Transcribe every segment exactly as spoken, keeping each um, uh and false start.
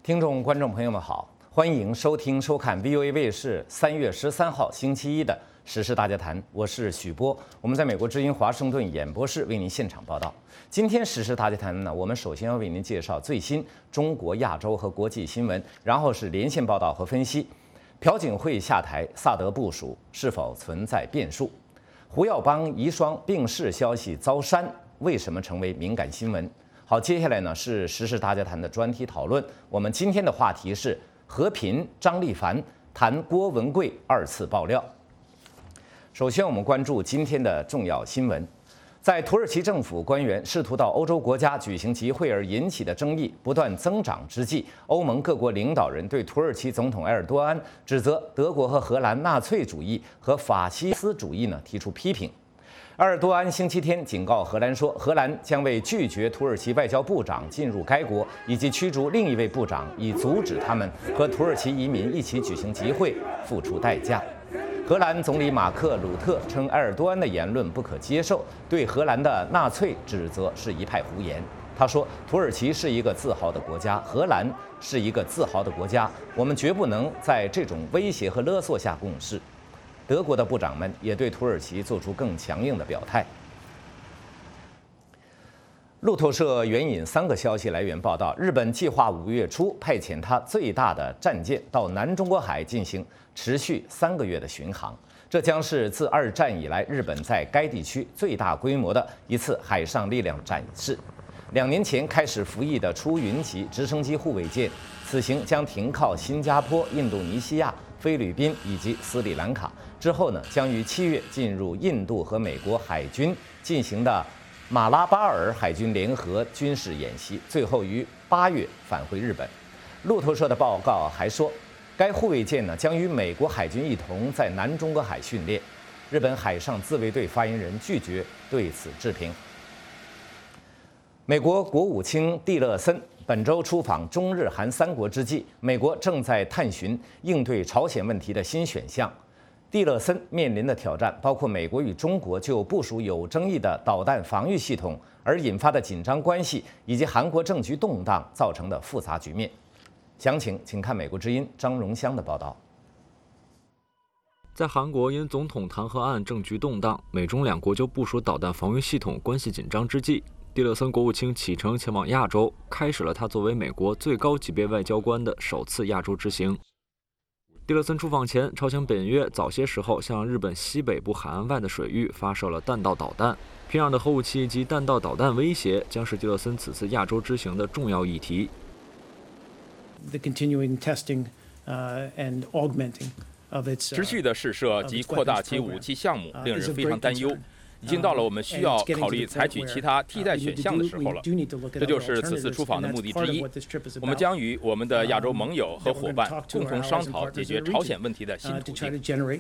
听众、观众朋友们好，欢迎收听、收看 V O A 卫视三月十三号星期一的《时事大家谈》，我是许波，我们在美国之音华盛顿演播室为您现场报道。今天《时事大家谈》呢，我们首先要为您介绍最新中国、亚洲和国际新闻，然后是连线报道和分析。朴槿惠下台，萨德部署是否存在变数？胡耀邦遗孀病逝消息遭删，为什么成为敏感新闻？好，接下来呢是时事大家谈的专题讨论。我们今天的话题是和平张立凡谈郭文贵二次爆料。首先，我们关注今天的重要新闻。在土耳其政府官员试图到欧洲国家举行集会而引起的争议不断增长之际，欧盟各国领导人对土耳其总统埃尔多安指责德国和荷兰纳粹主义和法西斯主义呢提出批评。埃尔多安星期天警告荷兰说，荷兰将为拒绝土耳其外交部长进入该国以及驱逐另一位部长，以阻止他们和土耳其移民一起举行集会付出代价。荷兰总理马克·鲁特称埃尔多安的言论不可接受，对荷兰的纳粹指责是一派胡言。他说，土耳其是一个自豪的国家，荷兰是一个自豪的国家，我们绝不能在这种威胁和勒索下共事。德国的部长们也对土耳其做出更强硬的表态。路透社援引三个消息来源报道，日本计划五月初派遣它最大的战舰到南中国海进行持续三个月的巡航，这将是自二战以来日本在该地区最大规模的一次海上力量展示。两年前开始服役的出云级直升机护卫舰，此行将停靠新加坡、印度尼西亚、菲律宾以及斯里兰卡，之后呢，将于七月进入印度和美国海军进行的马拉巴尔海军联合军事演习，最后于八月返回日本。路透社的报告还说，该护卫舰呢将与美国海军一同在南中国海训练。日本海上自卫队发言人拒绝对此置评。美国国务卿蒂勒森本周出访中日韩三国之际，美国正在探寻应对朝鲜问题的新选项。蒂勒森面临的挑战包括美国与中国就部署有争议的导弹防御系统而引发的紧张关系，以及韩国政局动荡造成的复杂局面。详情请看美国之音张荣香的报道。 在韩国因总统弹劾案政局动荡，美中两国就部署导弹防御系统关系紧张之际，蒂勒森国务卿启程前往亚洲，开始了他作为美国最高级别外交官的首次亚洲之行。蒂勒森出访前，朝鲜本月早些时候向日本西北部海岸外的水域发射了弹道导弹，平壤的核武器及弹道导弹威胁将是蒂勒森此次亚洲之行的重要议题。 The continuing testing, uh, and augmenting of its, uh, 持续的试射及扩大其武器项目，令人非常担忧。已经到了我们需要考虑采取其他替代选项的时候了。这就是此次出访的目的之一。我们将与我们的亚洲盟友和伙伴共同商讨解决朝鲜问题的新途径。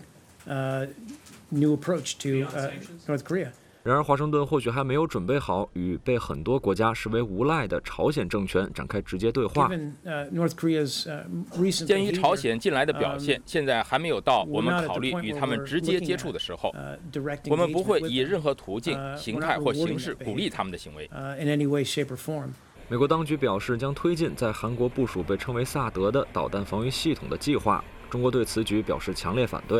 然而，华盛顿或许还没有准备好与被很多国家视为无赖的朝鲜政权展开直接对话。 鉴于朝鲜近来的表现，现在还没有到我们考虑与他们直接接触的时候。我们不会以任何途径、形态或形式鼓励他们的行为。 美国当局表示将推进在韩国部署被称为萨德的导弹防御系统的计划。中国对此举表示强烈反对。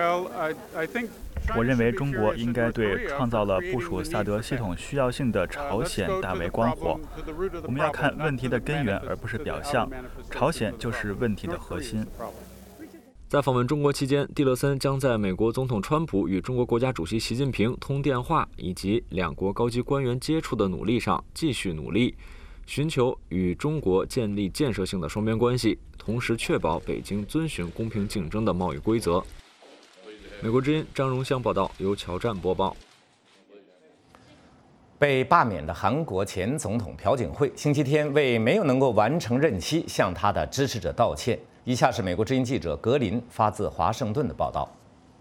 我认为中国应该对创造了部署萨德系统需要性的朝鲜大为光火。我们要看问题的根源，而不是表象。朝鲜就是问题的核心。 在访问中国期间，蒂勒森将在美国总统川普与中国国家主席习近平通电话以及两国高级官员接触的努力上继续努力，寻求与中国建立建设性的双边关系，同时确保北京遵循公平竞争的贸易规则。美国之音张荣香报道，由乔战播报。 被罢免的韩国前总统朴槿惠星期天为没有能够完成任期向他的支持者道歉。以下是美国之音记者格林发自华盛顿的报道。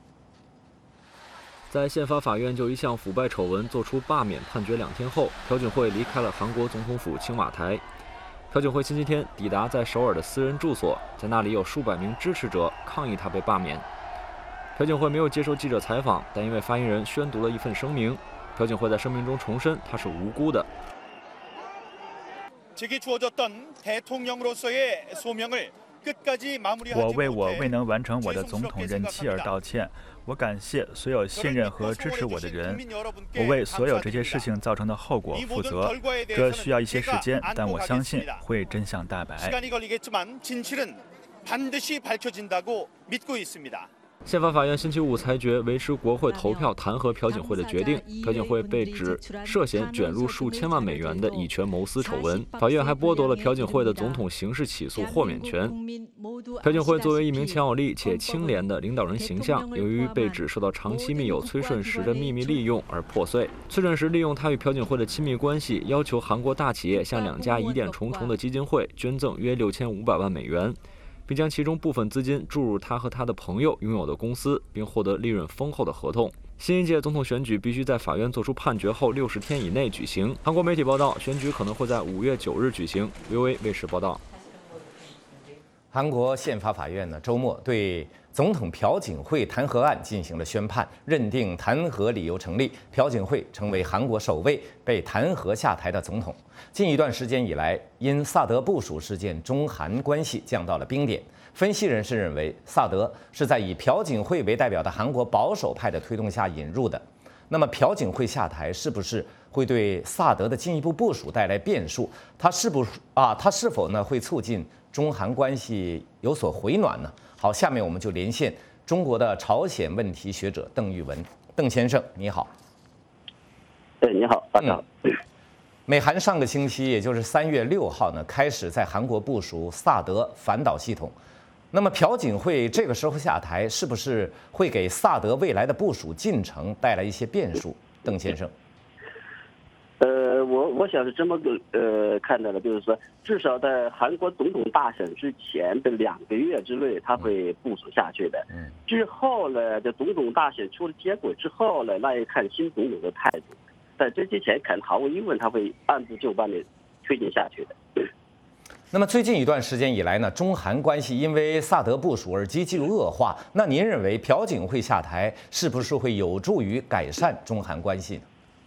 在宪法法院就一项腐败丑闻作出罢免判决两天后，朴槿惠离开了韩国总统府青瓦台。朴槿惠星期天抵达在首尔的私人住所，在那里有数百名支持者抗议他被罢免。朴槿惠没有接受记者采访，但因为发言人宣读了一份声明，朴槿惠在声明中重申他是无辜的。 我为我未能完成我的总统任期而道歉。我感谢所有信任和支持我的人。我为所有这些事情造成的后果负责。这需要一些时间，但我相信会真相大白。 宪法法院星期五裁决维持国会投票弹劾朴槿惠的决定。朴槿惠被指涉嫌卷入数千万美元的以权谋私丑闻，法院还剥夺了朴槿惠的总统刑事起诉豁免权。朴槿惠作为一名强有力且清廉的领导人形象，由于被指受到长期密友崔顺实的秘密利用而破碎。崔顺实利用他与朴槿惠的亲密关系，要求韩国大企业向两家疑点重重的基金会捐赠约六千五百万美元。并将其中部分资金注入他和他的朋友拥有的公司，并获得利润丰厚的合同。新一届总统选举必须在法院作出判决后六十天以内举行。韩国媒体报道，选举可能会在五月九日举行。V O A 卫视报道。 韩国宪法法院呢，周末对总统朴槿惠弹劾案进行了宣判，认定弹劾理由成立，朴槿惠成为韩国首位被弹劾下台的总统。近一段时间以来，因萨德部署事件，中韩关系降到了冰点。分析人士认为，萨德是在以朴槿惠为代表的韩国保守派的推动下引入的。那么，朴槿惠下台是不是会对萨德的进一步部署带来变数？他是不啊？他是否呢会促进中韩关系有所回暖呢？好，下面我们就连线中国的朝鲜问题学者邓玉文，邓先生，你好。 对，你好，大家好。 嗯美韩上个星期，也就是三月六号呢，开始在韩国部署萨德反导系统。那么朴槿惠这个时候下台，是不是会给萨德未来的部署进程带来一些变数？邓先生。 呃，我我想是这么个呃看到的，就是说，至少在韩国总统大选之前的两个月之内，他会部署下去的。嗯。之后呢，这总统大选出了结果之后呢，那要看新总统的态度。在这之前，可能毫无疑问，他会按部就班的推进下去的。 那么最近一段时间以来呢，中韩关系因为萨德部署而急剧恶化。那您认为朴槿惠下台是不是会有助于改善中韩关系呢？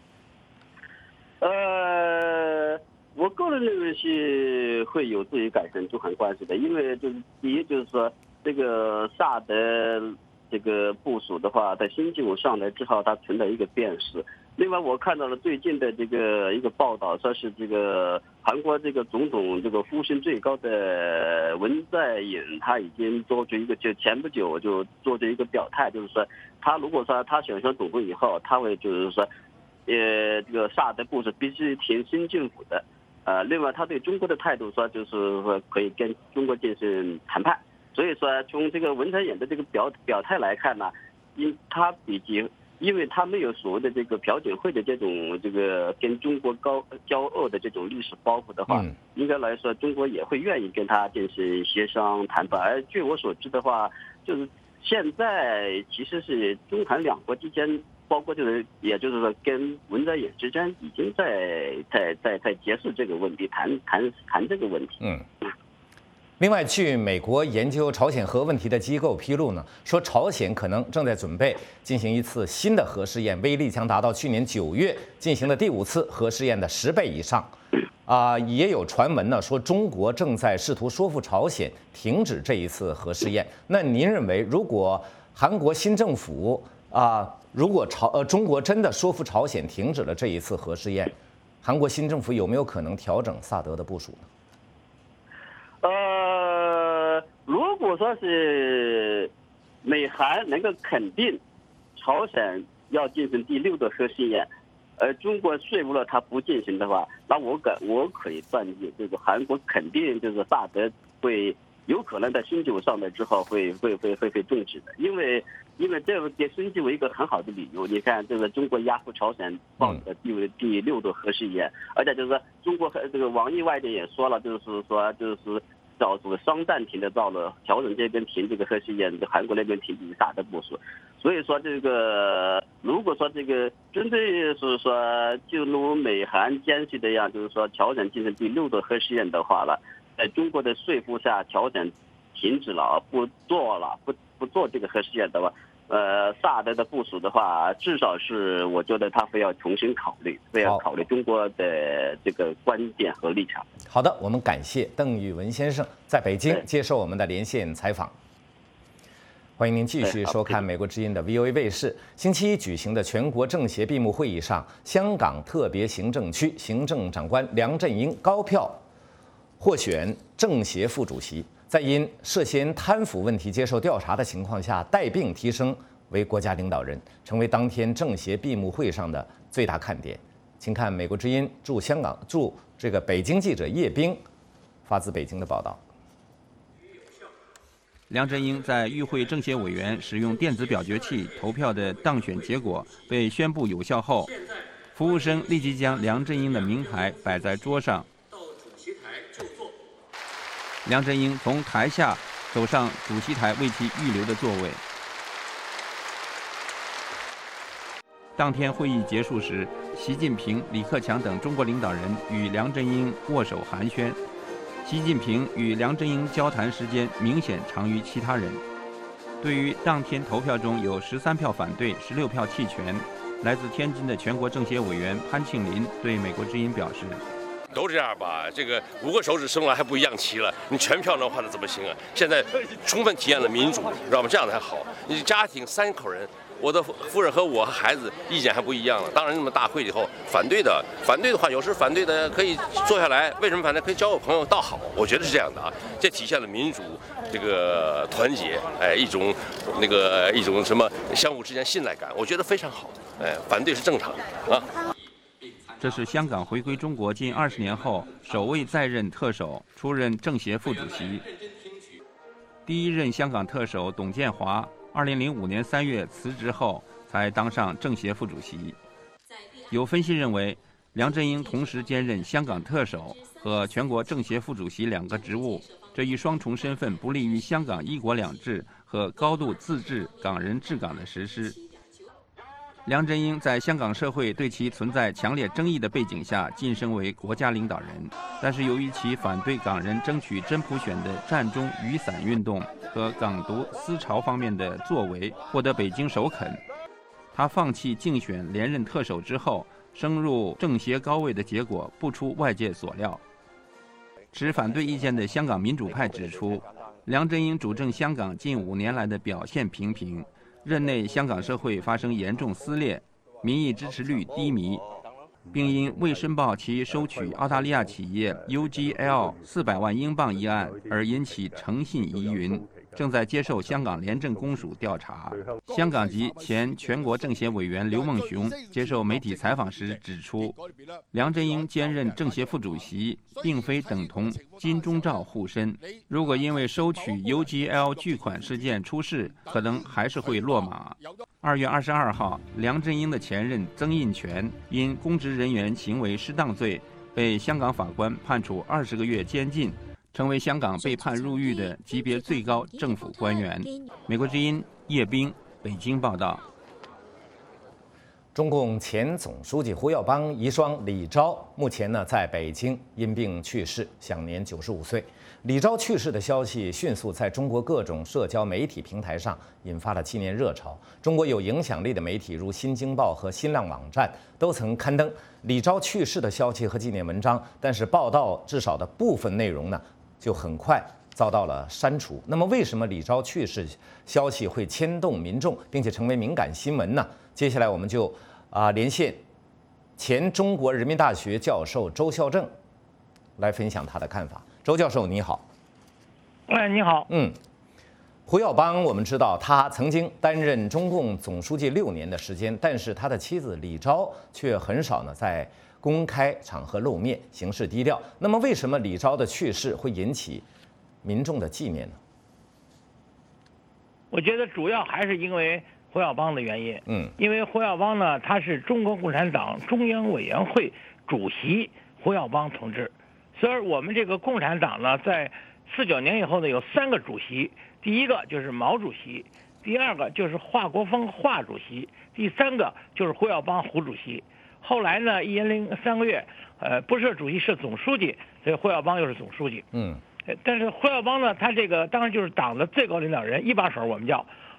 呃，我个人认为是会有助于改善中韩关系的，因为就是第一就是说，这个萨德这个部署的话，在新政府上来之后，它存在一个变数。另外，我看到了最近的这个一个报道，说是这个韩国这个总统这个呼声最高的文在寅，他已经做出一个，就前不久就做出一个表态，就是说，他如果说他选上总统以后，他会就是说，呃，这个萨德部署必须听新政府的，呃，另外他对中国的态度说，就是说可以跟中国进行谈判。所以说，从这个文在寅的这个表表态来看呢，因他比起。因为他没有所谓的这个朴槿惠的这种这个跟中国高骄傲的这种历史包袱的话，嗯、应该来说中国也会愿意跟他进行协商谈判。而据我所知的话，就是现在其实是中韩两国之间，包括就是也就是说跟文在寅之间已经在在在在结束这个问题，谈谈谈这个问题。嗯。 另外，据美国研究朝鲜核问题的机构披露呢，说朝鲜可能正在准备进行一次新的核试验，威力将达到去年九月进行的第五次核试验的十倍以上。啊、呃，也有传闻呢说中国正在试图说服朝鲜停止这一次核试验。那您认为，如果韩国新政府啊、呃，如果朝呃中国真的说服朝鲜停止了这一次核试验，韩国新政府有没有可能调整萨德的部署呢？ 呃，如果说是美韩能够肯定朝鲜要进行第六个核试验，而中国说服了他不进行的话，那我敢我可以断定，这个韩国肯定就是萨德会有可能在新政府上来之后会会会会被终止的，因为因为这个给新政府一个很好的理由。你看，这个中国压服朝鲜报的第第六度核试验，而且就是说中国这个王毅外电也说了，就是说就是找这个双暂停的到了朝鲜这边停这个核试验，韩国那边停这个萨德部署。所以说这个如果说这个针对是说就如美韩间隙的样，就是说朝鲜进行第六度核试验的话了，在中国的说服下，朝鲜停止了，不做了，不不做这个核试验的话， 呃，萨德的部署的话，至少是我觉得他非要重新考虑，非要考虑中国的这个观点和立场。 好的，我们感谢邓玉文先生在北京接受我们的连线采访。欢迎您继续收看美国之音的 V O A 卫视。星期一举行的全国政协闭幕会议上，香港特别行政区行政长官梁振英高票获选政协副主席，在因涉嫌贪腐问题接受调查的情况下，带病提升为国家领导人，成为当天政协闭幕会上的最大看点。请看美国之音驻香港驻这个北京记者叶冰发自北京的报道。 梁振英在与会政协委员使用电子表决器投票的当选结果被宣布有效后，服务生立即将梁振英的名牌摆在桌上。梁振英从台下走上主席台为其预留的座位。当天会议结束时，习近平、李克强等中国领导人与梁振英握手寒暄。习近平与梁振英交谈时间明显长于其他人。对于当天投票中有十三票反对、十六票弃权，来自天津的全国政协委员潘庆林对美国之音表示：“ 都这样吧，这个五个手指生了还不一样齐了，你全票的话那怎么行啊？现在充分体验了民主，知道吗？这样才好。你家庭三口人。”我的夫人和我和孩子意见还不一样了。当然，那么大会以后，反对的，反对的话，有时反对的可以坐下来。为什么反对？可以交个朋友，倒好。我觉得是这样的啊，这体现了民主这个团结，哎，一种那个一种什么相互之间信赖感，我觉得非常好。哎，反对是正常的啊。 这是香港回归中国近二十年后首位在任特首出任政协副主席。第一任香港特首董建华。二零零五年三月辞职后，才当上政协副主席。有分析认为，梁振英同时兼任香港特首和全国政协副主席两个职务，这一双重身份不利于香港一国两制和高度自治港人治港的实施。梁振英在香港社会对其存在强烈争议的背景下晋升为国家领导人，但是由于其反对港人争取真普选的战中雨伞运动和港独思潮方面的作为获得北京首肯。他放弃竞选连任特首之后，升入政协高位的结果不出外界所料。持反对意见的香港民主派指出，梁振英主政香港近五年来的表现平平。任内香港社会发生严重撕裂，民意支持率低迷，并因未申报其收取澳大利亚企业 U G L 四百万英镑一案而引起诚信疑云，正在接受香港廉政公署调查。香港籍前全国政协委员刘梦熊接受媒体采访时指出，梁振英兼任政协副主席并非等同金钟罩护身，如果因为收取 U G L 巨款事件出事，可能还是会落马。二月二十二号，梁振英的前任曾荫权因公职人员行为失当罪被香港法官判处二十个月监禁，成为香港被判入狱的级别最高政府官员。美国之音叶冰，北京报道。 中共前总书记胡耀邦遗孀李昭目前呢在北京因病去世，享年九十五岁。李昭去世的消息迅速在中国各种社交媒体平台上引发了纪念热潮。中国有影响力的媒体如《新京报》和新浪网站都曾刊登李昭去世的消息和纪念文章，但是报道至少的部分内容呢就很快遭到了删除。那么，为什么李昭去世消息会牵动民众，并且成为敏感新闻呢？接下来我们就啊、呃、连线前中国人民大学教授周孝正来分享他的看法。周教授，你好。 哎，你好。 嗯，胡耀邦，我们知道他曾经担任中共总书记六年的时间，但是他的妻子李昭却很少呢在公开场合露面，行事低调。那么，为什么李昭的去世会引起民众的纪念呢？ 我觉得主要还是因为胡耀邦的原因。 嗯， 因为胡耀邦呢，他是中国共产党中央委员会主席胡耀邦同志。所以我们这个共产党呢，在四九年以后呢，有三个主席，第一个就是毛主席，第二个就是华国锋华主席，第三个就是胡耀邦胡主席。后来呢，一年零三个月，呃，不是主席，是总书记，所以胡耀邦又是总书记。 嗯， 但是胡耀邦呢，他这个当然就是党的最高领导人，一把手我们叫。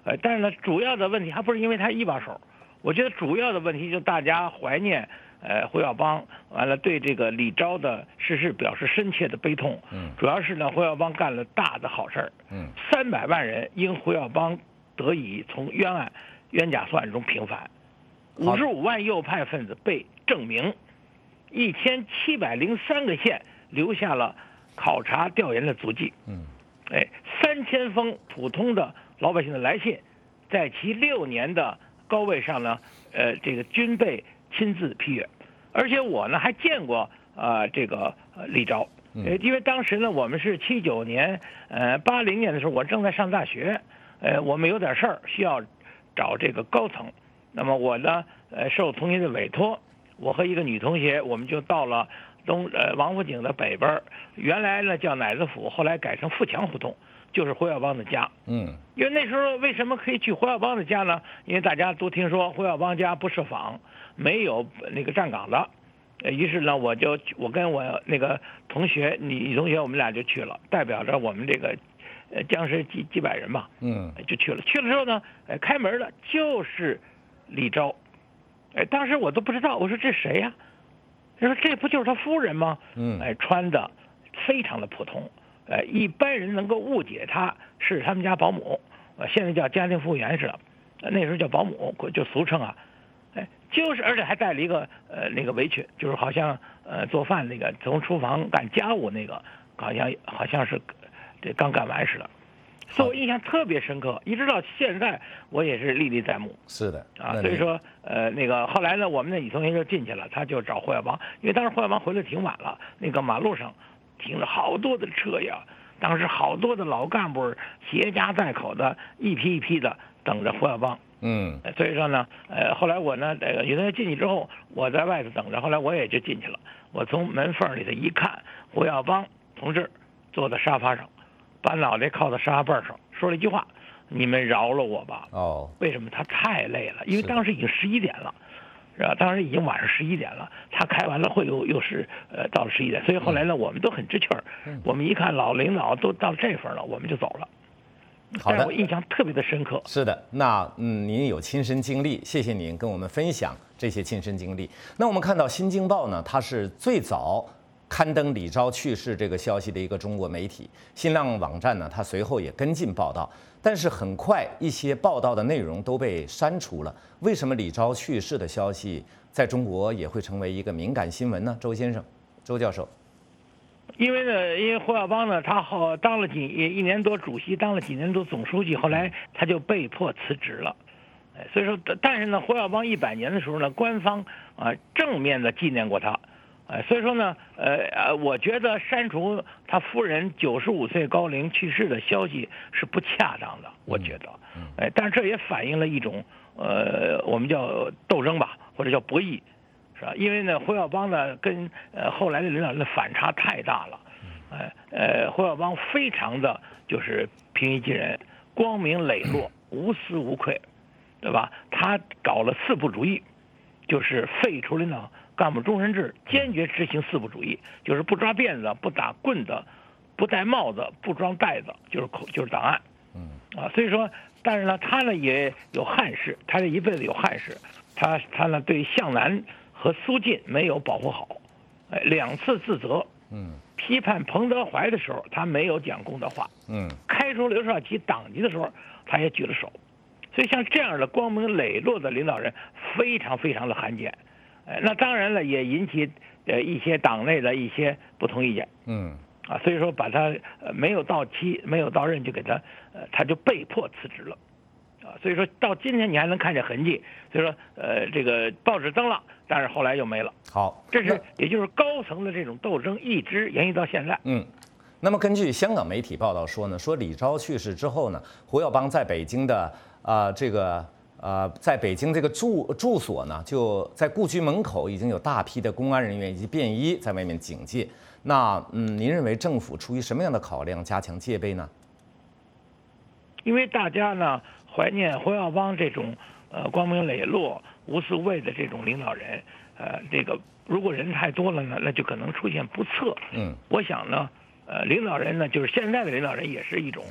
呃，但是呢，主要的问题还不是因为他一把手，我觉得主要的问题就是大家怀念呃胡耀邦，完了对这个李钊的逝世表示深切的悲痛。嗯，主要是呢胡耀邦干了大的好事儿。嗯，三百万人因胡耀邦得以从冤案、冤假错案中平反，五十五万右派分子被证明，一千七百零三个县留下了考察调研的足迹。嗯，哎，三千封普通的老百姓的来信，在其六年的高位上呢，呃，这个均被亲自批阅，而且我呢还见过啊、呃、这个呃李钊，呃，因为当时呢我们是七九年，呃八零年的时候，我正在上大学，呃，我们有点事儿需要找这个高层，那么我呢，呃，受同学的委托，我和一个女同学，我们就到了东呃王府井的北边，原来呢叫乃子府，后来改成富强胡同。就是胡耀邦的家，嗯，因为那时候为什么可以去胡耀邦的家呢？因为大家都听说胡耀邦家不设防，没有那个站岗的，呃，于是呢，我就我跟我那个同学女女同学，我们俩就去了，代表着我们这个呃将士几几百人吧，嗯，就去了。去了之后呢，呃，开门的就是李钊，哎，当时我都不知道，我说这谁呀？他说这不就是他夫人吗？嗯，哎，穿的非常的普通。呃，一般人能够误解他是他们家保姆，呃，现在叫家庭服务员似的，呃、那时候叫保姆，就俗称啊，哎，就是而且还带了一个呃那个围裙，就是好像呃做饭那个从厨房干家务那个，好像好像是这刚干完似的，所以我印象特别深刻，一直到现在我也是历历在目。 是的啊，所以说呃那个后来呢，我们的女同学就进去了，她就找胡耀邦，因为当时胡耀邦回来挺晚了，那个马路上停了好多的车呀，当时好多的老干部携家带口的，一批一批的等着胡耀邦。嗯，所以说呢，呃，后来我呢，这个有人进去之后，我在外头等着，后来我也就进去了。我从门缝里头一看，胡耀邦同志坐在沙发上，把脑袋靠在沙发背上，说了一句话：“你们饶了我吧。”哦，为什么？他太累了，因为当时已经十一点了。是吧？当时已经晚上十一点了，他开完了会又又是呃到了十一点，所以后来呢，我们都很知趣儿。我们一看老领导都到这份了，我们就走了。 好的， 但我印象特别的深刻。 是的，那嗯，您有亲身经历，谢谢您跟我们分享这些亲身经历。那我们看到《新京报》呢，它是最早刊登李钊去世这个消息的一个中国媒体。新浪网站呢，它随后也跟进报道。但是很快，一些报道的内容都被删除了。为什么李钊去世的消息在中国也会成为一个敏感新闻呢？周先生，周教授。 因为呢，因为胡耀邦呢，他好当了几一年多主席，当了几年多总书记，后来他就被迫辞职了。所以说，但是呢，胡耀邦一百年的时候呢，官方啊正面的纪念过他。呃，所以说呢，呃呃，我觉得删除他夫人九十五岁高龄去世的消息是不恰当的，我觉得，哎，但是这也反映了一种呃，我们叫斗争吧，或者叫博弈，是吧？因为呢，胡耀邦呢跟呃后来的领导人的反差太大了，哎呃，胡耀邦非常的就是平易近人，光明磊落，无私无愧，对吧？他搞了四不主义，就是废除领导干部终身制，坚决执行四不主义，就是不抓辫子，不打棍子，不戴帽子，不装袋子，就是口就是档案。嗯啊，所以说，但是呢，他呢也有憾事，他这一辈子有憾事，他他呢对向南和苏晋没有保护好，哎，两次自责。嗯，批判彭德怀的时候，他没有讲公道话。嗯，开除刘少奇党籍的时候，他也举了手。所以像这样的光明磊落的领导人，非常非常的罕见。呃，那当然了，也引起呃一些党内的一些不同意见。嗯，啊，所以说把他呃没有到期、没有到任就给他呃他就被迫辞职了，啊，所以说到今天你还能看见痕迹。所以说呃这个报纸登了，但是后来又没了。 好， 这是也就是高层的这种斗争一直延续到现在。 嗯，那么根据香港媒体报道说呢，说李钊去世之后呢，胡耀邦在北京的啊、呃、这个。呃，在北京这个住住所呢，就在故居门口已经有大批的公安人员以及便衣在外面警戒。那嗯，您认为政府出于什么样的考量加强戒备呢？ 因为大家呢怀念胡耀邦这种呃光明磊落、无私无畏的这种领导人，呃，这个如果人太多了呢，那就可能出现不测。嗯，我想呢，呃，领导人呢，就是现在的领导人也是一种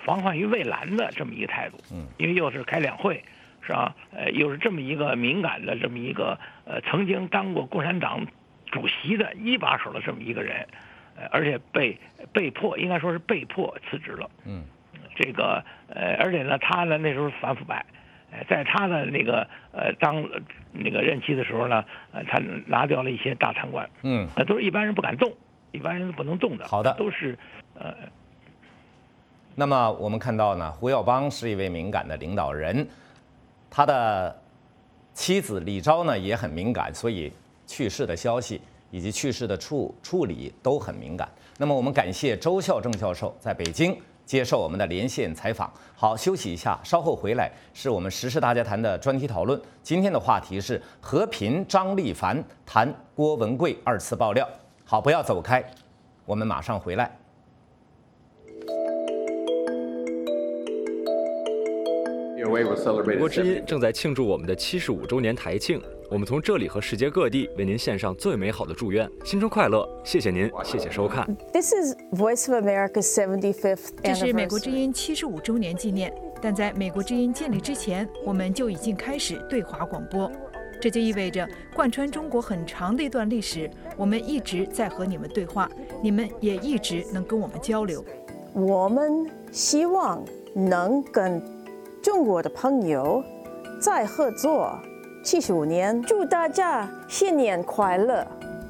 防患于未然的这么一个态度。嗯，因为又是开两会，是吧？呃，又是这么一个敏感的这么一个呃曾经当过共产党主席的一把手的这么一个人，呃，而且被被迫应该说是被迫辞职了。嗯，这个呃，而且呢，他呢那时候反腐败。在他的那个呃当那个任期的时候呢，呃，他拿掉了一些大贪官，嗯，那都是一般人不敢动，一般人不能动的。 好的， 都是呃。 那么我们看到呢，胡耀邦是一位敏感的领导人，他的妻子李昭呢也很敏感，所以去世的消息以及去世的处处理都很敏感。那么我们感谢周孝正教授在北京接受我们的连线采访。好，休息一下，稍后回来是我们时事大家谈的专题讨论。今天的话题是和平张立凡谈郭文贵二次爆料。好，不要走开，我们马上回来。 美国之音正在庆祝我们的七十五周年台庆，我们从这里和世界各地为您献上最美好的祝愿，新春快乐！谢谢您，谢谢收看。 This is Voice of America's seventy-fifth anniversary. 这是美国之音七十五周年纪念，但在美国之音建立之前，我们就已经开始对华广播。这就意味着，贯穿中国很长的一段历史，我们一直在和你们对话，你们也一直能跟我们交流。 我们希望能跟中国的朋友再合作七十五年，祝大家新年快乐！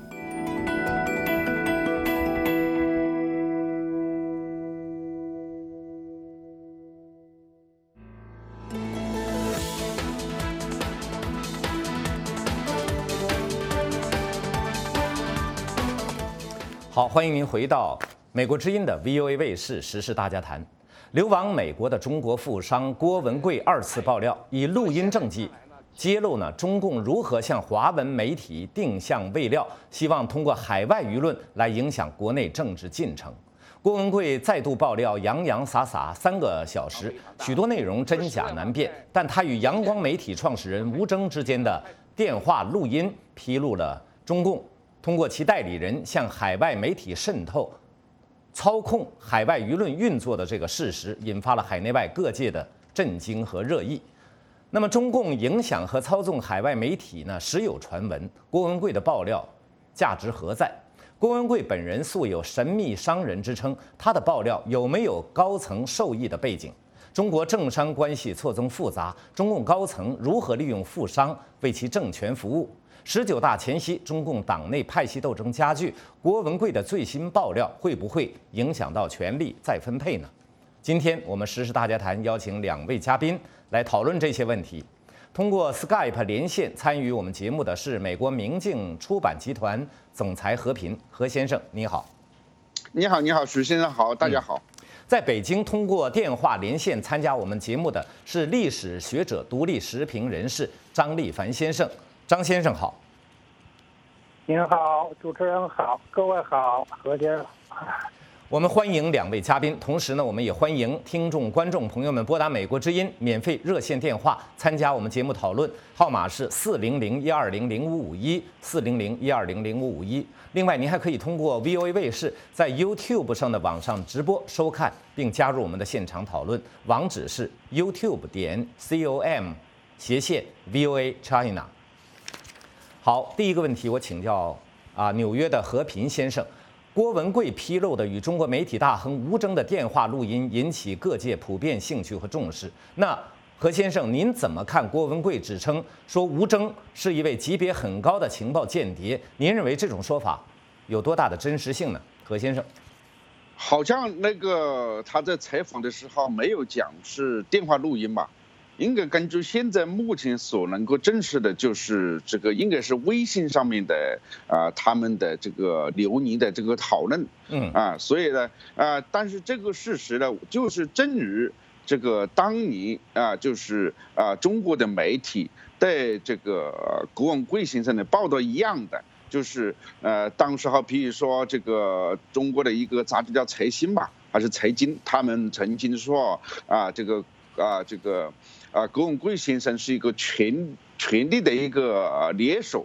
好，欢迎您回到美国之音的 V O A 卫视时事大家谈。流亡美国的中国富商郭文贵二次爆料，以录音证据揭露呢中共如何向华文媒体定向喂料，希望通过海外舆论来影响国内政治进程。郭文贵再度爆料，洋洋洒洒三个小时，许多内容真假难辨，但他与阳光媒体创始人吴峥之间的电话录音披露了中共通过其代理人向海外媒体渗透、操控海外舆论运作的这个事实，引发了海内外各界的震惊和热议。那么，中共影响和操纵海外媒体呢，时有传闻。郭文贵的爆料价值何在？郭文贵本人素有神秘商人之称，他的爆料有没有高层受益的背景？中国政商关系错综复杂，中共高层如何利用富商为其政权服务？十九大前夕，中共党内派系斗争加剧，郭文贵的最新爆料会不会影响到权力再分配呢？今天我们时事大家谈邀请两位嘉宾来讨论这些问题。通过 Skype 连线参与我们节目的是美国明镜出版集团总裁何平，何先生你好。 你好，你好，许先生好，大家好。 嗯、在北京通过电话连线参加我们节目的是历史学者、独立时评人士张立凡先生。张先生好。 您好，主持人好，各位好，何先生。 我们欢迎两位嘉宾，同时呢，我们也欢迎听众、观众朋友们拨打美国之音免费热线电话参加我们节目讨论，号码是四零零一二零零五五一四零零一二零零五五一。另外，您还可以通过 V O A 卫视在 YouTube 上的网上直播收看，并加入我们的现场讨论，网址是 YouTube 点 com 斜线 V O A China。好，第一个问题我请教啊，纽约的何平先生。郭文贵披露的与中国媒体大亨吴峥的电话录音引起各界普遍兴趣和重视。那何先生，您怎么看郭文贵指称说吴峥是一位级别很高的情报间谍？您认为这种说法有多大的真实性呢？何先生， 好像那个他在采访的时候没有讲是电话录音吧？应该根据现在目前所能够证实的，就是这个应该是微信上面的啊、呃，他们的这个留言的这个讨论，嗯啊，所以呢啊、呃，但是这个事实呢，就是正如这个当年啊，就是啊中国的媒体对这个郭文贵先生的报道一样的，就是呃当时候比如说这个中国的一个杂志叫财新吧，还是财经，他们曾经说啊这个啊这个。啊，郭文贵先生是一个权权力的一个联手，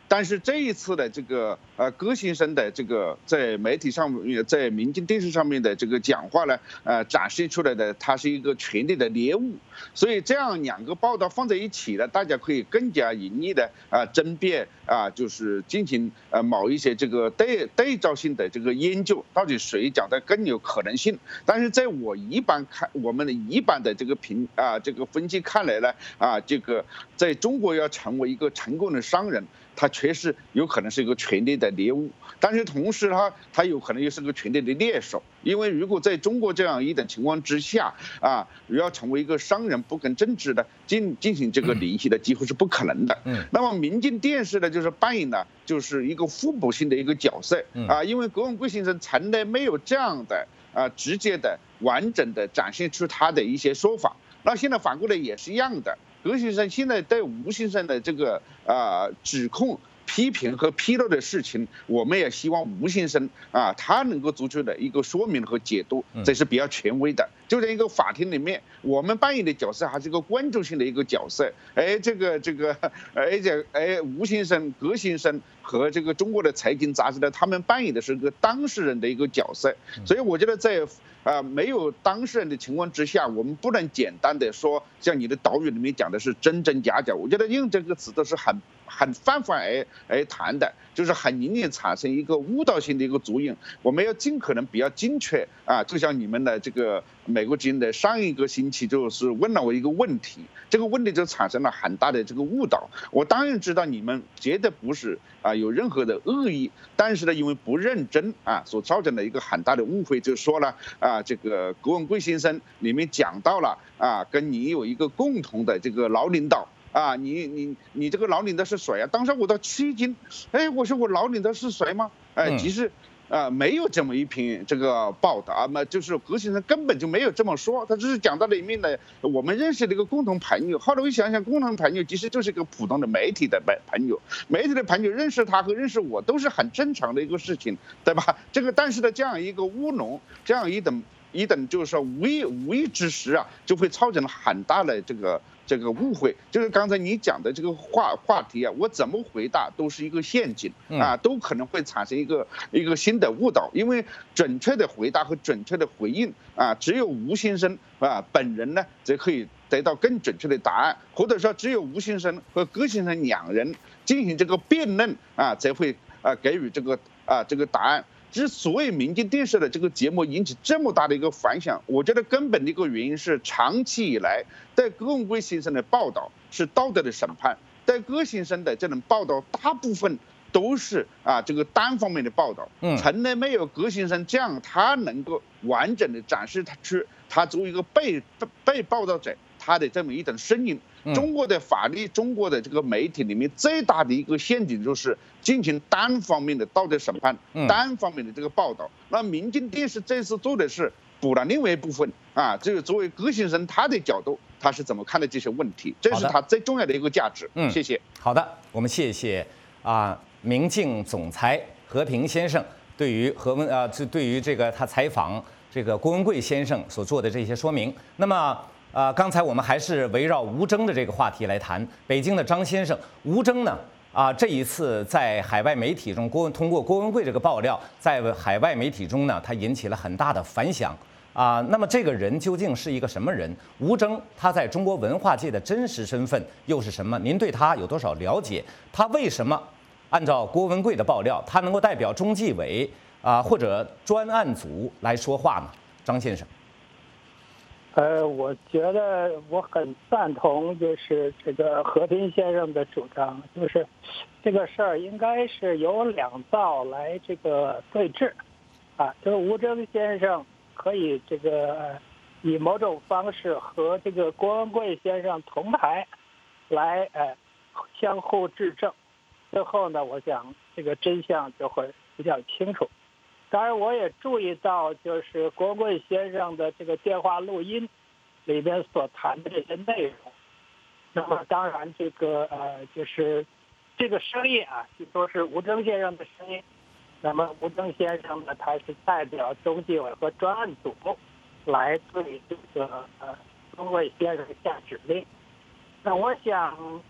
但是这一次的这个呃葛先生的这个在媒体上面，在民间电视上面的这个讲话呢，呃展示出来的它是一个权力的猎物，所以这样两个报道放在一起呢，大家可以更加容易的啊争辩啊，就是进行呃某一些这个对对照性的这个研究，到底谁讲的更有可能性。但是在我一般看，我们的一般的这个评啊这个分析看来呢，啊这个在中国要成为一个成功的商人，他确实有可能是一个权力的猎物，但是同时他他有可能又是个权力的猎手，因为如果在中国这样一种情况之下啊，要成为一个商人不跟政治的进进行这个联系的几乎是不可能的。嗯，那么民间电视呢，就是扮演了就是一个互补性的一个角色啊，因为葛文贵先生从来没有这样的啊直接的完整的展现出他的一些说法，那现在反过来也是一样的。葛先生现在对吴先生的这个啊指控、批评和披露的事情，我们也希望吴先生啊他能够做出的一个说明和解读，这是比较权威的。就在一个法庭里面，我们扮演的角色还是一个关注性的一个角色。哎，这个这个，而且哎，吴先生、葛先生和这个中国的财经杂志呢，他们扮演的是个当事人的一个角色。所以我觉得在啊没有当事人的情况之下，我们不能简单的说像你的导语里面讲的是真真假假。我觉得用这个词都是很很泛泛而而谈的，就是很容易产生一个误导性的一个作用。我们要尽可能比较精确啊，就像你们的这个美国之音的上一个星期就是问了我一个问题，这个问题就产生了很大的这个误导。我当然知道你们绝对不是啊有任何的恶意，但是呢，因为不认真啊，所造成的一个很大的误会，就说了啊，这个葛文贵先生里面讲到了啊，跟你有一个共同的这个老领导。啊，你你你这个老领导是谁啊？当时我都吃惊，哎，我说我老领导是谁吗？哎，其实啊没有这么一篇这个报道啊，那就是葛先生根本就没有这么说，他只是讲到里面的我们认识的一个共同朋友。后来我想想，共同朋友其实就是一个普通的媒体的朋友，媒体的朋友认识他和认识我都是很正常的一个事情，对吧？这个但是呢，这样一个乌龙，这样一等一等就是说无意无意之时啊，就会造成了很大的这个。这个误会就是刚才你讲的这个话话题啊，我怎么回答都是一个陷阱啊，都可能会产生一个一个新的误导。因为准确的回答和准确的回应啊，只有吴先生啊本人呢才可以得到更准确的答案，或者说只有吴先生和葛先生两人进行这个辩论啊，才会啊给予这个啊这个答案。之所以民间电视的这个节目引起这么大的一个反响，我觉得根本的一个原因是长期以来对葛文贵先生的报道是道德的审判，对葛先生的这种报道大部分都是啊这个单方面的报道，从来没有葛先生这样他能够完整的展示他出他作为一个被被报道者他的这么一种声音。中国的法律，中国的这个媒体里面最大的一个陷阱就是进行单方面的道德审判，单方面的这个报道。那民间电视这次做的是补了另外一部分啊，就是作为葛先生他的角度，他是怎么看待这些问题，这是他最重要的一个价值。嗯，谢谢。 好的，我们谢谢啊，明镜总裁和平先生对于何文啊，这对于这个他采访这个郭文贵先生所做的这些说明。那么。啊、呃，刚才我们还是围绕吴征的这个话题来谈。北京的张先生，吴征呢，啊、呃，这一次在海外媒体中，郭通过郭文贵这个爆料，在海外媒体中呢，他引起了很大的反响啊、呃。那么这个人究竟是一个什么人？吴征他在中国文化界的真实身份又是什么？您对他有多少了解？他为什么按照郭文贵的爆料，他能够代表中纪委啊、呃、或者专案组来说话呢？张先生。 呃，我觉得我很赞同，就是这个和平先生的主张，就是这个事儿应该是由两造来这个对峙，啊，就是吴征先生可以这个以某种方式和这个郭文贵先生同台，来呃相互质证，最后呢，我想这个真相就会比较清楚。当然，我也注意到，就是郭文贵先生的这个电话录音里边所谈的这些内容。那么，当然，这个呃，就是这个声音啊，据说是吴征先生的声音。那么，吴征先生呢，他是代表中纪委和专案组来对这个呃郭文贵先生下指令。那我想，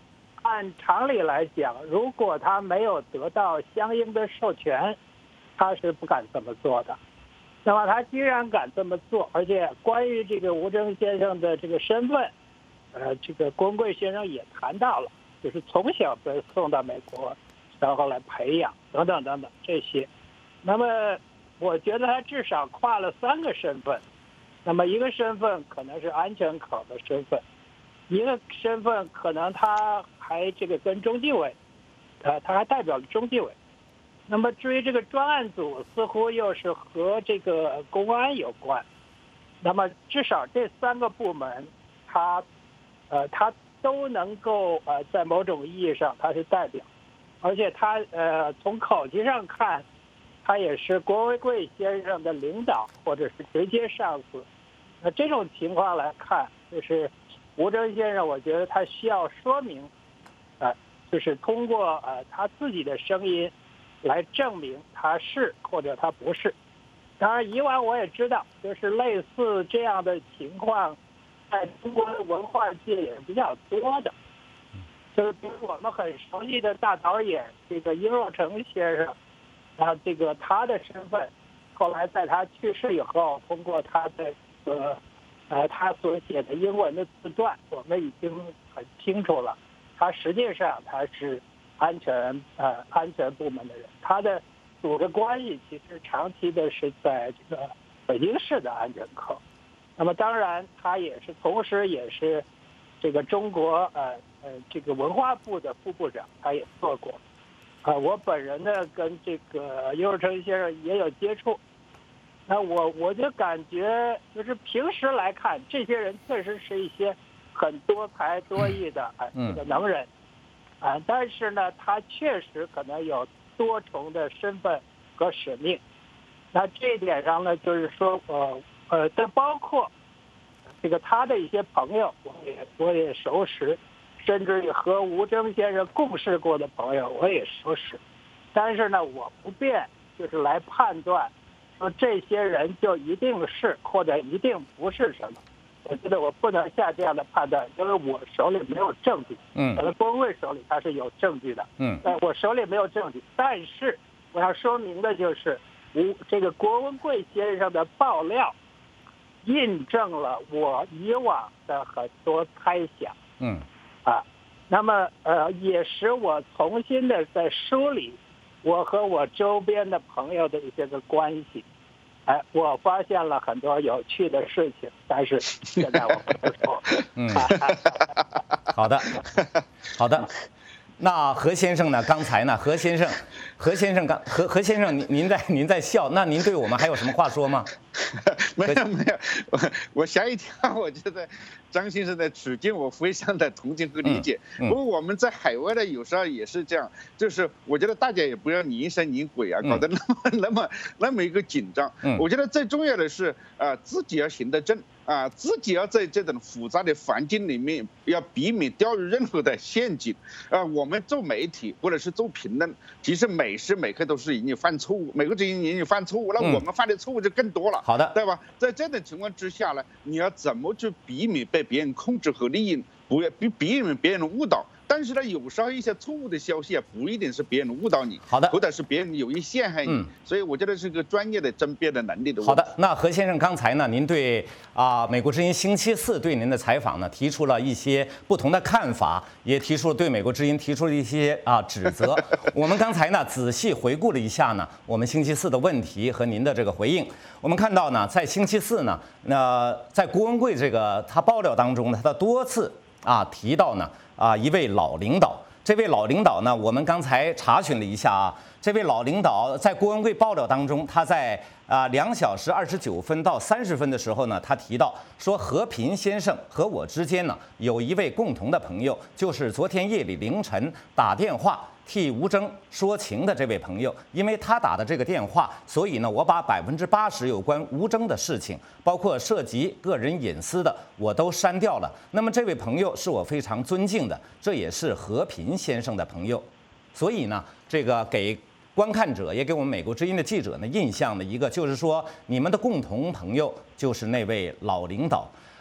按常理来讲，如果他没有得到相应的授权，他是不敢这么做的。那么他既然敢这么做，而且关于这个吴征先生的这个身份，呃，这个郭文贵先生也谈到了，就是从小被送到美国，然后来培养等等等等这些。那么我觉得他至少跨了三个身份。那么一个身份可能是安全口的身份，一个身份可能他还这个跟中纪委，呃，他还代表了中纪委。那么至于这个专案组，似乎又是和这个公安有关。那么至少这三个部门，他，呃，他都能够呃在某种意义上他是代表，而且他呃从口气上看，他也是郭文贵先生的领导或者是直接上司。那这种情况来看，就是吴征先生，我觉得他需要说明，呃，就是通过呃他自己的声音来证明他是或者他不是。当然，以往我也知道，就是类似这样的情况，在中国的文化界也是比较多的。就是比如我们很熟悉的大导演这个殷若成先生，啊，这个他的身份，后来在他去世以后，通过他的呃呃他所写的英文的自传，我们已经很清楚了，他实际上他是安全呃安全部门的人，他的组织关系其实长期的是在这个北京市的安全科。那么当然，他也是同时也是这个中国呃呃这个文化部的副部长，他也做过。啊、呃，我本人呢跟这个殷若成先生也有接触。那我我就感觉，就是平时来看，这些人确实是一些很多才多艺的啊这个能人，啊，但是呢，他确实可能有多重的身份和使命。那这一点上呢，就是说，呃呃，这包括这个他的一些朋友，我也我也熟识，甚至于和吴征先生共事过的朋友，我也熟识。但是呢，我不便就是来判断。说这些人就一定是或者一定不是什么，我觉得我不能下这样的判断，因为我手里没有证据。 嗯， 可能郭文贵手里他是有证据的。 嗯， 但我手里没有证据。但是我要说明的就是，吴这个郭文贵先生的爆料，印证了我以往的很多猜想。 嗯， 啊，那么呃，也使我重新的在梳理我和我周边的朋友的一些个关系，哎，我发现了很多有趣的事情，但是现在我不能说。 嗯，好的，好的。那何先生呢？刚才呢，何先生，何先生刚何何先生，您您在您在笑，那您对我们还有什么话说吗？ 没有没有，我我吓一跳，我觉得张先生的处境我非常的同情和理解。不过我们在海外呢，有时候也是这样，就是我觉得大家也不要疑神疑鬼啊，搞得那么那么那么一个紧张。我觉得最重要的是，呃，自己要行得正。啊，自己要在这种复杂的环境里面，要避免掉入任何的陷阱。啊，我们做媒体或者是做评论，其实每时每刻都是隐隐犯错误，每个人隐隐犯错误，那我们犯的错误就更多了。 好的， 对吧？在这种情况之下呢，你要怎么去避免被别人控制和利用，不要避避免别人误导。但是呢，有时候一些错误的消息啊，不一定是别人误导你， 好的， 或者是别人有意陷害你。嗯，所以我觉得是个专业的甄别的能力的问题。 好的，那何先生刚才呢，您对啊、呃、美国之音星期四对您的采访呢，提出了一些不同的看法，也提出了对美国之音提出了一些啊、呃、指责。我们刚才呢仔细回顾了一下呢，我们星期四的问题和您的这个回应。我们看到呢，在星期四呢，那在郭文贵这个他爆料当中呢，他多次啊提到呢啊一位老领导。这位老领导呢，我们刚才查询了一下啊，这位老领导在郭文贵爆料当中，他在啊两小时二十九分到三十分的时候呢，他提到说和平先生和我之间呢有一位共同的朋友，就是昨天夜里凌晨打电话替吴征说情的这位朋友，因为他打的这个电话，所以呢，我把百分之八十有关吴征的事情，包括涉及个人隐私的，我都删掉了。那么这位朋友是我非常尊敬的，这也是和平先生的朋友，所以呢，这个给观看者也给我们美国之音的记者呢印象的一个就是说，你们的共同朋友就是那位老领导。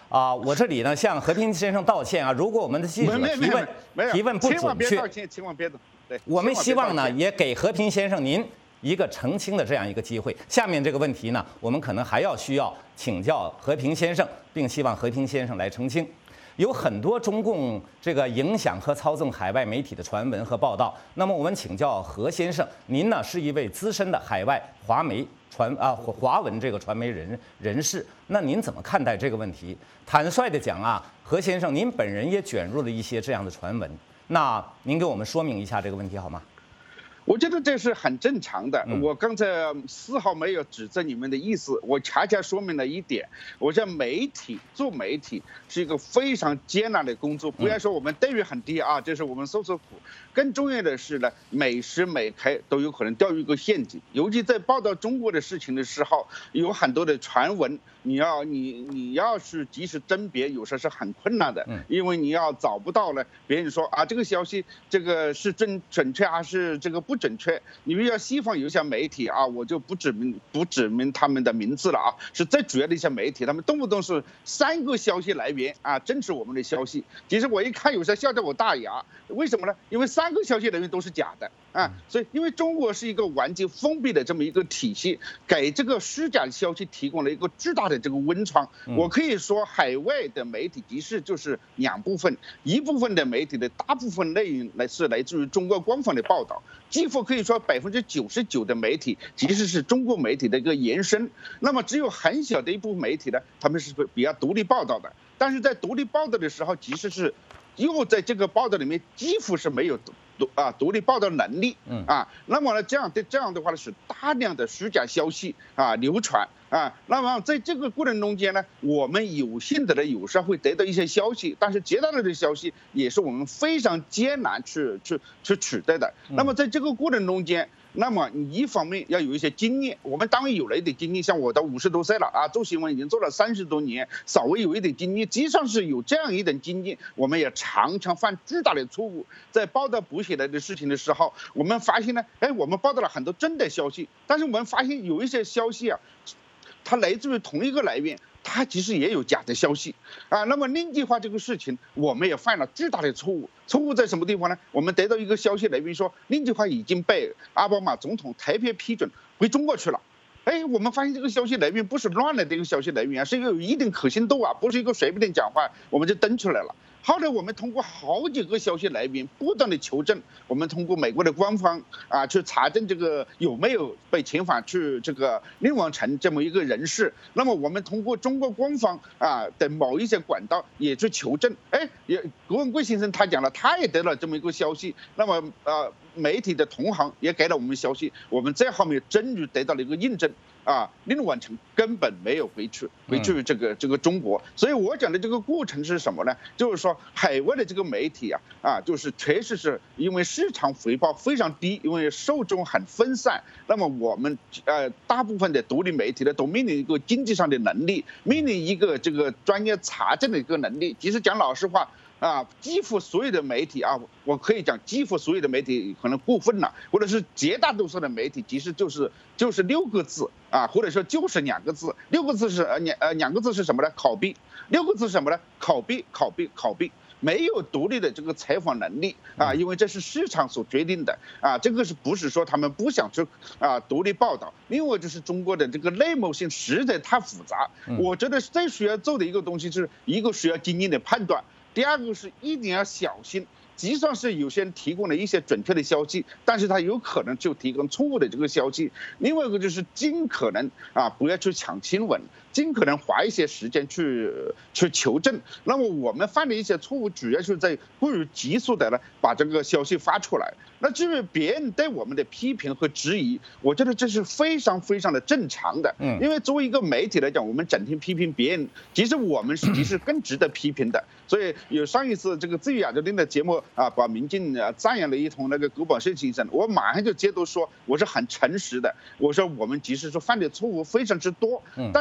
啊，我这里呢向和平先生道歉啊，如果我们的记者提问提问不准确， 千万别道歉，千万别道。对， 我们希望呢也给和平先生您一个澄清的这样一个机会。下面这个问题呢，我们可能还要需要请教和平先生，并希望和平先生来澄清。有很多中共这个影响和操纵海外媒体的传闻和报道，那么我们请教何先生，您呢是一位资深的海外华媒传啊华文这个传媒人人士，那您怎么看待这个问题？坦率的讲啊，何先生，您本人也卷入了一些这样的传闻，那您给我们说明一下这个问题好吗？ 我觉得这是很正常的。我刚才丝毫没有指责你们的意思，我恰恰说明了一点。我说媒体做媒体是一个非常艰难的工作，不要说我们待遇很低啊，这是我们受受苦。更重要的是呢，每时每刻都有可能掉入一个陷阱。尤其在报道中国的事情的时候，有很多的传闻，你要你你要是及时甄别，有时候是很困难的，因为你要找不到了，别人说啊这个消息这个是准准确还是这个不准确？你比如西方有一些媒体啊，我就不指明不指明他们的名字了啊，是最主要的一些媒体，他们动不动是三个消息来源啊，证实我们的消息。其实我一看有时候笑掉我大牙，为什么呢？因为三个消息来源都是假的啊，所以因为中国是一个完全封闭的这么一个体系，给这个虚假消息提供了一个巨大的这个温床。我可以说，海外的媒体其实就是两部分，一部分的媒体的大部分内容来是来自于中国官方的报道，几乎可以说百分之九十九的媒体其实是中国媒体的一个延伸。那么只有很小的一部分媒体呢，他们是比较独立报道的，但是在独立报道的时候，其实是又在这个报道里面几乎是没有独啊独立报道能力啊。那么呢，这样的这样的话呢，是大量的虚假消息啊流传啊。那么在这个过程中间呢，我们有幸的呢，有时候会得到一些消息，但是绝大多数的消息也是我们非常艰难去去去取得的。那么在这个过程中间，那么你一方面要有一些经验，我们当然有了一点经验，像我到五十多岁了啊，做新闻已经做了三十多年，稍微有一点经验，即使是有这样一点经验，我们也常常犯巨大的错误。在报道补起来的事情的时候，我们发现呢，哎，我们报道了很多真的消息，但是我们发现有一些消息啊，它来自于同一个来源，它其实也有假的消息啊。那么另计划这个事情，我们也犯了巨大的错误。错误在什么地方呢？我们得到一个消息来源说，另计划已经被奥巴马总统特别批准回中国去了。哎，我们发现这个消息来源不是乱来的一个消息来源啊，是有一定可信度啊，不是一个随便的讲话，我们就登出来了。后来我们通过好几个消息来源不断的求证，我们通过美国的官方啊去查证这个有没有被遣返去这个另王城这么一个人士。那么我们通过中国官方啊的某一些管道也去求证。哎，也郭文贵先生他讲了，他也得了这么一个消息。那么呃媒体的同行也给了我们消息，我们在后面终于得到了一个印证。啊，另王城根本没有回去，回去这个这个中国。所以我讲的这个过程是什么呢？就是说海外的这个媒体啊，啊，就是确实是因为市场回报非常低，因为受众很分散。那么我们呃大部分的独立媒体呢，都面临一个经济上的能力，面临一个这个专业查证的一个能力。其实讲老实话。啊，几乎所有的媒体啊，我可以讲，几乎所有的媒体可能过分了，或者是绝大多数的媒体其实就是就是六个字啊，或者说就是两个字，六个字是呃两呃两个字是什么呢？拷贝，六个字是什么呢？拷贝，拷贝，拷贝。没有独立的这个采访能力啊，因为这是市场所决定的啊，这个是不是说他们不想去啊独立报道？另外就是中国的这个内幕性实在太复杂，我觉得最需要做的一个东西是一个需要经验的判断。第二个是一定要小心，即使是有些人提供了一些准确的消息，但是他有可能就提供错误的这个消息。另外一个就是尽可能啊不要去抢新闻，尽可能花一些时间去去求证。那么我们犯的一些错误，主要是在过于急速的呢把这个消息发出来。那至于别人对我们的批评和质疑，我觉得这是非常非常的正常的。嗯，因为作为一个媒体来讲，我们整天批评别人，其实我们实际是更值得批评的。所以有上一次这个自由亚洲电台节目啊，把民进啊赞扬了一通那个葛宝胜先生，我马上就接着说，我是很诚实的，我说我们即使说犯的错误非常之多，但是至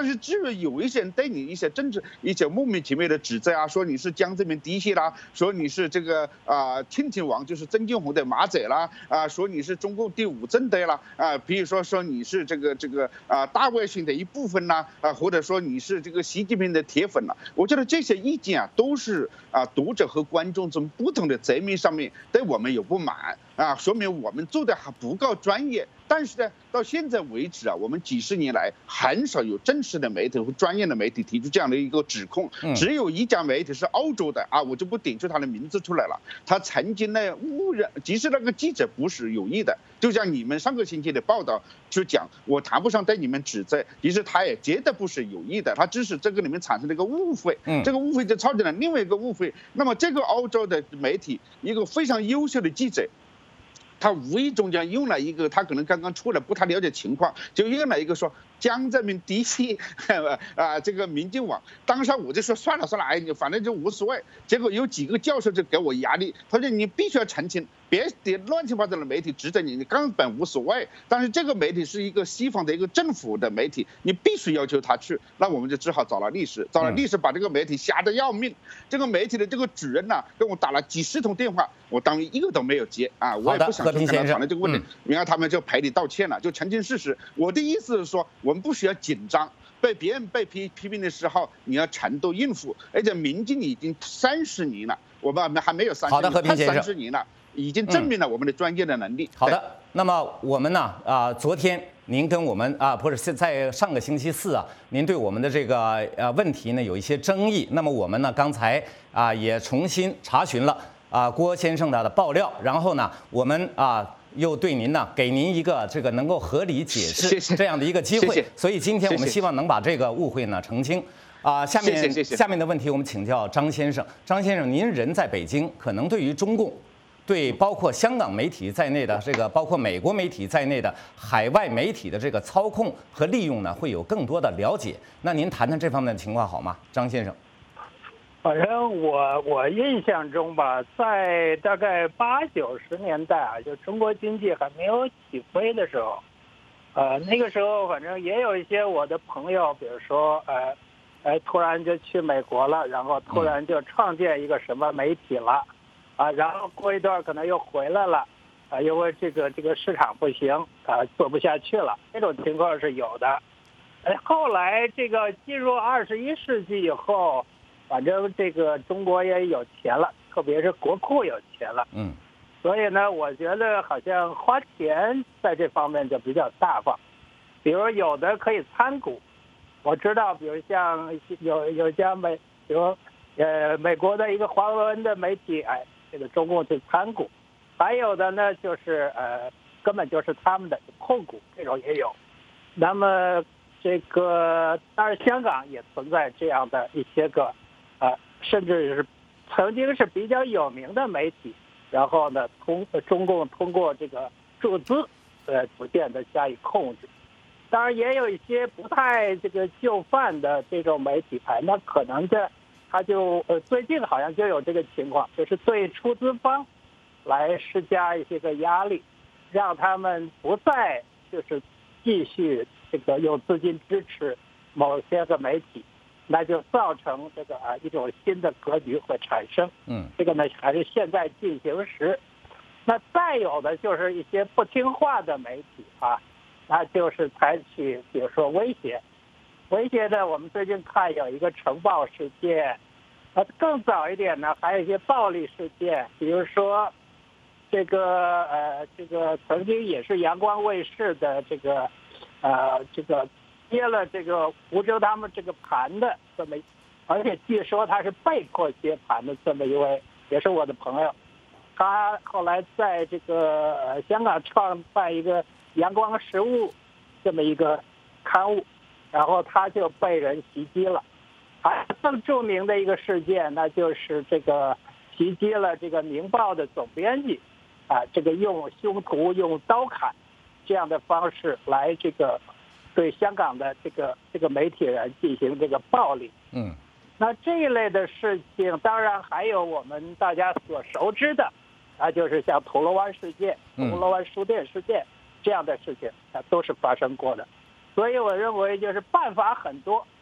是有一些人对你一些政治一些莫名其妙的指责啊，说你是江泽民嫡系啦，说你是这个啊亲亲王，就是曾庆红的马仔啦，啊，说你是中共第五政队啦，啊，比如说说你是这个这个啊大外宣的一部分啦，啊，或者说你是这个习近平的铁粉啦，我觉得这些意见啊，都是啊读者和观众从不同的层面上面对我们有不满啊，说明我们做的还不够专业。但是呢，到现在为止啊，我们几十年来很少有正式的媒体和专业的媒体提出这样的一个指控，只有一家媒体是澳洲的啊，我就不点出他的名字出来了。他曾经呢误认，即使那个记者不是有意的，就像你们上个星期的报道就讲，我谈不上对你们指责，其实他也绝对不是有意的，他只是这个里面产生了一个误会，这个误会就造成了另外一个误会。那么这个澳洲的媒体一个非常优秀的记者，他无意中间用了一个，他可能刚刚出来不太了解情况，就用了一个说江泽民嫡系啊，这个民进网。当时我就说算了算了，哎，你反正就无所谓。结果有几个教授就给我压力，他说你必须要澄清，别点乱七八糟的媒体指责你，你根本无所谓。但是这个媒体是一个西方的一个政府的媒体，你必须要求他去。那我们就只好找了律师，找了律师把这个媒体吓得要命。这个媒体的这个主任呢，跟我打了几十通电话，我当一个都没有接啊，我也不想去跟他讨论这个问题。然后他们就赔礼道歉了，就澄清事实。我的意思是说，我们不需要紧张。被别人被批批评的时候，你要程度应付。而且民进已经三十年了，我们还没有三十年，快三十年了，已经证明了我们的专业的能力。 好的，那么我们呢？啊、呃，昨天您跟我们啊、呃，不是在上个星期四啊，您对我们的这个呃问题呢有一些争议。那么我们呢刚才啊、呃、也重新查询了啊、呃、郭先生的爆料，然后呢我们啊。呃又对您呢，给您一个这个能够合理解释这样的一个机会，所以今天我们希望能把这个误会呢澄清。啊，下面下面的问题我们请教张先生。张先生，您人在北京，可能对于中共，对包括香港媒体在内的这个，包括美国媒体在内的海外媒体的这个操控和利用呢，会有更多的了解。那您谈谈这方面的情况好吗，张先生？ 反正我我印象中吧，在大概八九十年代啊，就中国经济还没有起飞的时候，呃，那个时候反正也有一些我的朋友，比如说呃，哎，突然就去美国了，然后突然就创建一个什么媒体了，啊，然后过一段可能又回来了，啊，因为这个这个市场不行，啊，做不下去了，这种情况是有的。哎，后来这个进入二十一世纪以后。反正这个中国也有钱了，特别是国库有钱了，嗯，所以呢，我觉得好像花钱在这方面就比较大方，比如有的可以参股，我知道，比如像有有家美，比如呃美国的一个华文的媒体，哎，这个中共去参股，还有的呢就是呃根本就是他们的控股，这种也有，那么这个当然香港也存在这样的一些个。啊，甚至是曾经是比较有名的媒体，然后呢，通中共通过这个注资，呃，逐渐的加以控制。当然，也有一些不太这个就范的这种媒体牌，那可能这他就呃最近好像就有这个情况，就是对出资方来施加一些个压力，让他们不再就是继续这个用资金支持某些个媒体。那就造成这个啊一种新的格局会产生，嗯，这个呢还是现在进行时。那再有的就是一些不听话的媒体啊，那就是采取比如说威胁，威胁的我们最近看有一个城暴事件，呃更早一点呢还有一些暴力事件，比如说这个呃这个曾经也是阳光卫视的这个呃这个。接了这个福州他们这个盘的这么，而且据说他是被迫接盘的这么一位，也是我的朋友。他后来在这个、呃、香港创办一个阳光实务这么一个刊物，然后他就被人袭击了。还更著名的一个事件，那就是这个袭击了这个《明报》的总编辑，啊，这个用凶徒用刀砍这样的方式来这个。对香港的这个这个媒体人进行这个暴力，嗯，那这一类的事情，当然还有我们大家所熟知的，啊，就是像铜锣湾事件、铜锣湾书店事件这样的事情，啊，都是发生过的。所以我认为就是办法很多，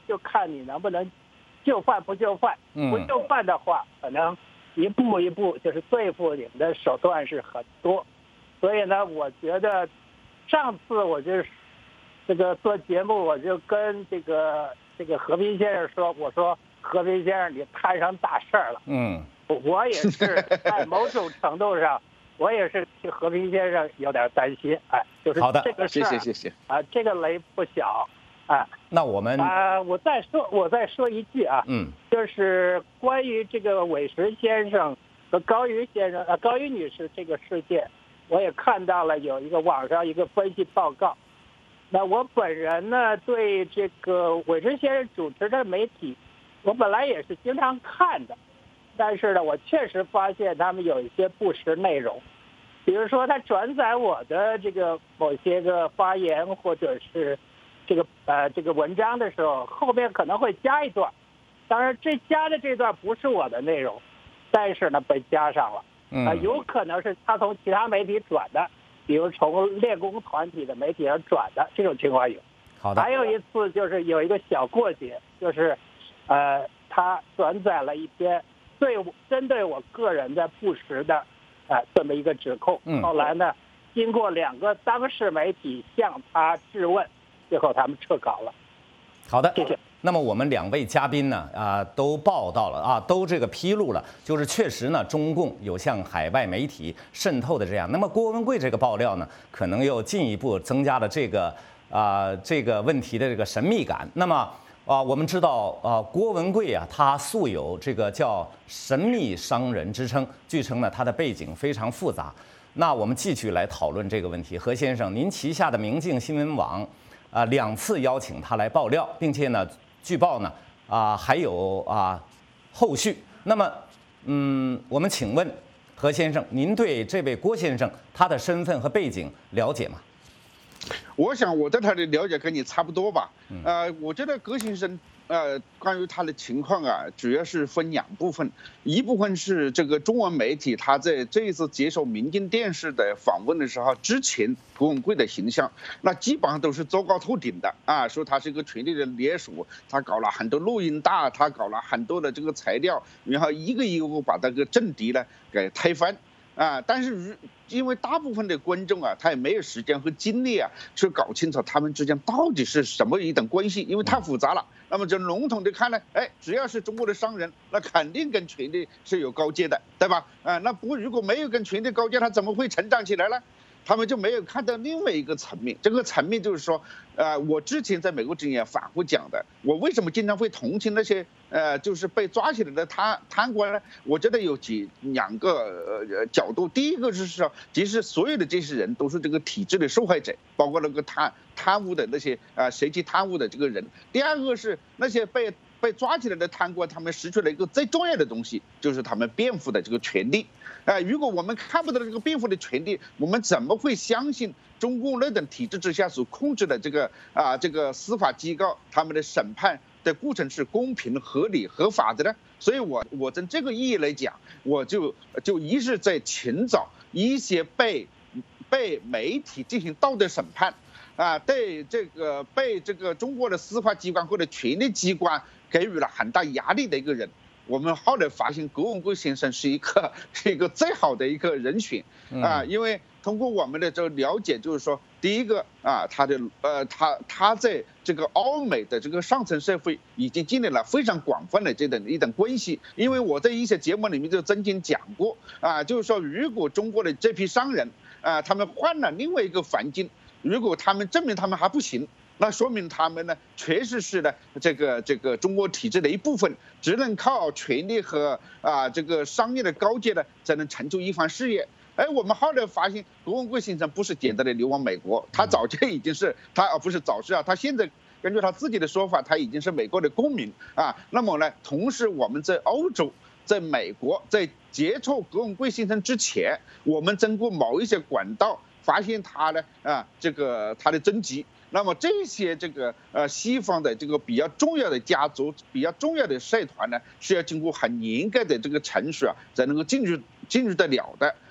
就看你能不能就范不就范。不就范的话，可能一步一步就是对付你们的手段是很多。所以呢，我觉得上次我就这个做节目，我就跟这个这个和平先生说，我说和平先生你摊上大事儿了。 嗯， 我也是在某种程度上，我也是替和平先生有点担心。哎，就是这个事儿， 谢谢谢谢啊，这个雷不小。啊， 那我们啊，我再说，我再说一句啊， 嗯， 就是关于这个韦石先生和高瑜先生、呃高瑜女士这个事件，我也看到了有一个网上一个分析报告。那我本人呢，对这个韦石先生主持的媒体，我本来也是经常看的，但是呢，我确实发现他们有一些不实内容，比如说他转载我的这个某些个发言或者是。这个呃这个文章的时候，后面可能会加一段，当然这加的这段不是我的内容，但是呢被加上了，啊、呃，有可能是他从其他媒体转的，比如从练功团体的媒体上转的，这种情况有。 好的。 还有一次就是有一个小过节，就是呃他转载了一篇对针对我个人的不实的啊、呃、这么一个指控， 嗯、 后来呢经过两个当事媒体向他质问。最后他们撤稿了。 好的， 谢谢。 那么我们两位嘉宾呢，啊、呃，都报道了啊，都这个披露了，就是确实呢，中共有向海外媒体渗透的这样。那么郭文贵这个爆料呢，可能又进一步增加了这个啊、呃、这个问题的这个神秘感。那么啊、呃，我们知道啊、呃，郭文贵啊，他素有这个叫神秘商人之称，据称呢，他的背景非常复杂。那我们继续来讨论这个问题。何先生，您旗下的明镜新闻网。啊，两次邀请他来爆料，并且呢，据报呢，啊还有啊后续。那么，嗯，我们请问何先生，您对这位郭先生他的身份和背景了解吗？ 我想我对他的了解跟你差不多吧。呃，我觉得郭先生。呃，关于他的情况啊，主要是分两部分，一部分是这个中文媒体他在这一次接受民进电视的访问的时候，之前郭文贵的形象，那基本上都是昭告透顶的啊，说他是一个权力的猎手，他搞了很多录音带，他搞了很多的这个材料，然后一个一个把这个政敌呢给推翻。啊，但是因为大部分的观众啊，他也没有时间和精力啊，去搞清楚他们之间到底是什么一等关系，因为太复杂了。那么就笼统的看呢，哎，只要是中国的商人，那肯定跟权力是有高阶的，对吧？啊，那不如果没有跟权力高阶，他怎么会成长起来呢？他们就没有看到另外一个层面，这个层面就是说，呃，我之前在美国之前也反复讲的，我为什么经常会同情那些呃，就是被抓起来的贪贪官呢？我觉得有几两个呃角度，第一个是说，其实所有的这些人都是这个体制的受害者，包括那个贪贪污的那些啊，谁去贪污的这个人。第二个是那些被被抓起来的贪官，他们失去了一个最重要的东西，就是他们辩护的这个权利。哎、呃，如果我们看不到这个辩护的权利，我们怎么会相信中共那等体制之下所控制的这个啊这个司法机构他们的审判的过程是公平、合理、合法的呢？所以我我从这个意义来讲，我就就一是在寻找一些被被媒体进行道德审判。啊，对这个被这个中国的司法机关或者权力机关给予了很大压力的一个人，我们后来发现郭文贵先生是一个是一个最好的一个人选啊，因为通过我们的这个了解，就是说，第一个啊，他的呃他他在这个欧美的这个上层社会已经建立了非常广泛的这等一等关系，因为我在一些节目里面就曾经讲过啊，就是说，如果中国的这批商人啊，他们换了另外一个环境。如果他们证明他们还不行，那说明他们呢确实是呢这个这个中国体制的一部分，只能靠权力和啊这个商业的高阶呢才能成就一番事业。哎，我们后来发现郭文贵先生不是简单的流亡美国，他早就已经是他而不是早是啊，他现在根据他自己的说法，他已经是美国的公民啊。那么呢，同时我们在欧洲、在美国，在接触郭文贵先生之前，我们通过某一些管道。发现他呢啊，这个他的踪迹，那么这些这个呃西方的这个比较重要的家族、比较重要的社团呢，是要经过很严格的这个程序啊，才能够进入进入得了的。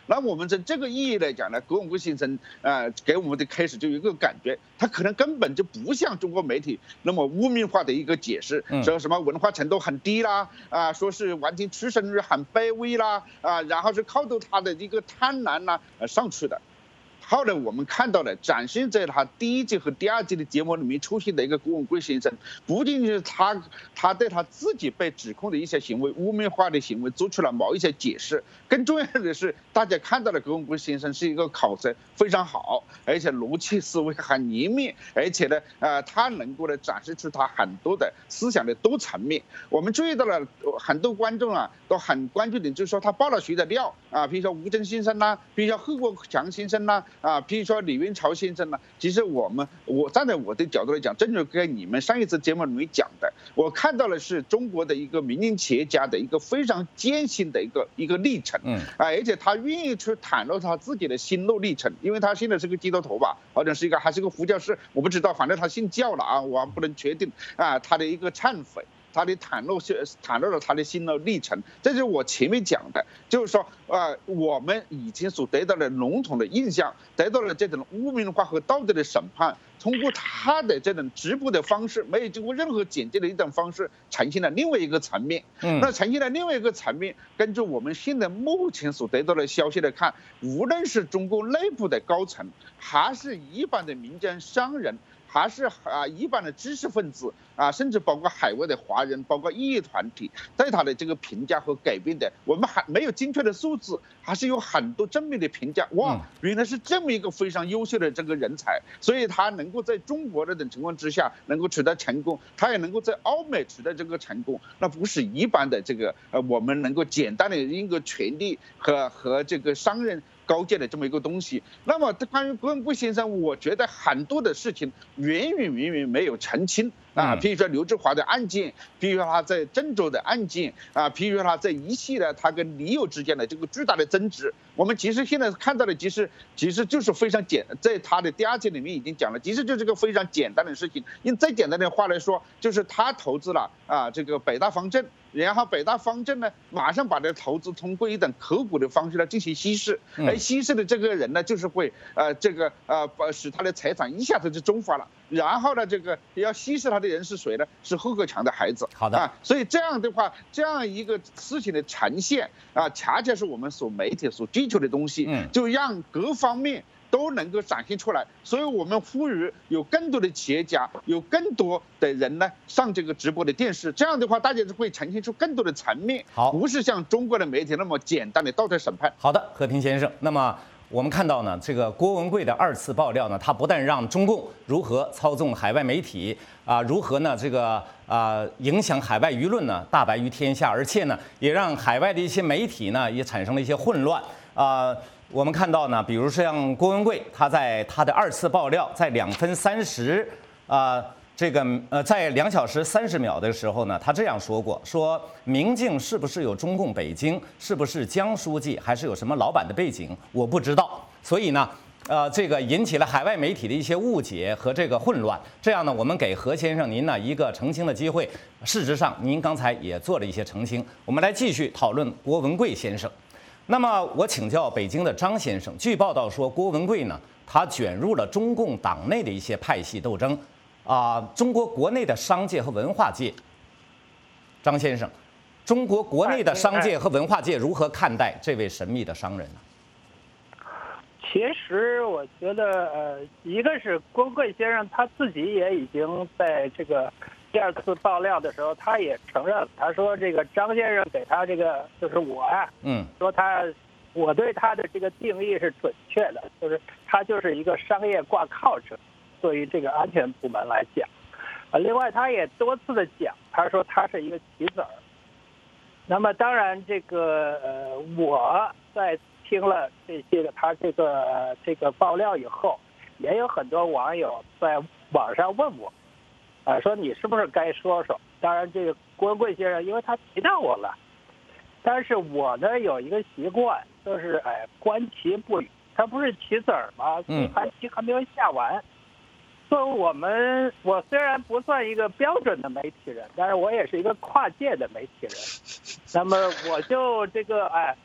那我们从这个意义来讲呢，郭文贵先生呃给我们的开始就有一个感觉，他可能根本就不像中国媒体那么污名化的一个解释，说什么文化程度很低啦，啊，说是完全出身于很卑微啦，啊，然后是靠着他的一个贪婪啦呃上去的。后来我们看到了，展现在他第一季和第二季的节目里面出现的一个郭文贵先生，不仅仅是他他对他自己被指控的一些行为、污名化的行为做出了某一些解释，更重要的是，大家看到了郭文贵先生是一个考试非常好，而且逻辑思维很严密，而且呢，呃，他能够呢展示出他很多的思想的多层面。我们注意到了很多观众啊都很关注的，就是说他爆了谁的料啊，比如说吴峥先生啦，比如说贺国强先生啦。啊，比如说李元朝先生呢，其实我们我站在我的角度来讲，正如跟你们上一次节目里面讲的，我看到的是中国的一个民营企业家的一个非常艰辛的一个一个历程，嗯，啊，而且他愿意去袒露他自己的心路历程，因为他现在是个基督徒吧，或者是一个还是个佛教士，我不知道，反正他信教了啊，我还不能确定啊，他的一个忏悔。他的袒露是袒露了他的心路历程，这就是我前面讲的，就是说，呃，我们以前所得到的笼统的印象，得到了这种污名化和道德的审判，通过他的这种直播的方式，没有经过任何剪辑的一种方式，呈现了另外一个层面。嗯，那呈现了另外一个层面，根据我们现在目前所得到的消息来看，无论是中国内部的高层，还是一般的民间商人。还是啊，一般的知识分子啊，甚至包括海外的华人，包括异议团体，对他的这个评价和改变的，我们还没有精确的数字，还是有很多正面的评价。哇，原来是这么一个非常优秀的这个人才，所以他能够在中国的这种情况之下能够取得成功，他也能够在欧美取得这个成功，那不是一般的这个呃，我们能够简单的一个权利和和这个商人。高阶的这么一个东西，那么关于郭文贵先生，我觉得很多的事情远远远远没有澄清啊，譬如说刘志华的案件，譬如说他在郑州的案件啊，譬如说他在一系列他跟李友之间的这个巨大的争执，我们其实现在看到的，其实其实就是非常简，在他的第二季里面已经讲了，其实就是个非常简单的事情，用最简单的话来说，就是他投资了啊这个北大方正。然后北大方正呢，马上把这个投资通过一种口股的方式来进行稀释，而稀释的这个人呢，就是会呃这个呃使他的财产一下子就蒸发了。然后呢，这个要稀释他的人是谁呢？是贺国强的孩子。 好的啊，所以这样的话，这样一个事情的呈现啊，恰恰是我们所媒体所追求的东西，就让各方面。都能够展现出来，所以我们呼吁有更多的企业家，有更多的人呢上这个直播的电视，这样的话大家就会呈现出更多的层面， 好， 不是像中国的媒体那么简单的道德审判。 好的，和平先生，那么我们看到呢，这个郭文贵的二次爆料呢，他不但让中共如何操纵海外媒体啊、呃，如何呢这个啊、呃、影响海外舆论呢大白于天下，而且呢也让海外的一些媒体呢也产生了一些混乱啊。呃我们看到呢，比如像郭文贵，他在他的二次爆料，在两分三十，啊，这个呃，在两小时三十秒的时候呢，他这样说过：说明镜是不是有中共北京，是不是江书记，还是有什么老板的背景，我不知道。所以呢，呃，这个引起了海外媒体的一些误解和这个混乱。这样呢，我们给何先生您呢一个澄清的机会。事实上，您刚才也做了一些澄清。我们来继续讨论郭文贵先生。那么我请教北京的张先生，据报道说郭文贵呢，他卷入了中共党内的一些派系斗争，啊、呃，中国国内的商界和文化界，张先生，中国国内的商界和文化界如何看待这位神秘的商人呢？ 其实我觉得，呃，一个是郭文贵先生他自己也已经在这个第二次爆料的时候，他也承认，他说这个张先生给他这个就是我啊，嗯，说他我对他的这个定义是准确的，就是他就是一个商业挂靠者，对于这个安全部门来讲，啊，另外他也多次的讲，他说他是一个棋子儿。那么当然这个呃我在听了这些个他这个这个爆料以后，也有很多网友在网上问我，啊，说你是不是该说说？当然，这个郭文贵先生，因为他提到我了，但是我呢有一个习惯，就是哎，观棋不语。他不是棋子儿吗？嗯，盘棋还没有下完。作为我们，我虽然不算一个标准的媒体人，但是我也是一个跨界的媒体人。那么我就这个哎。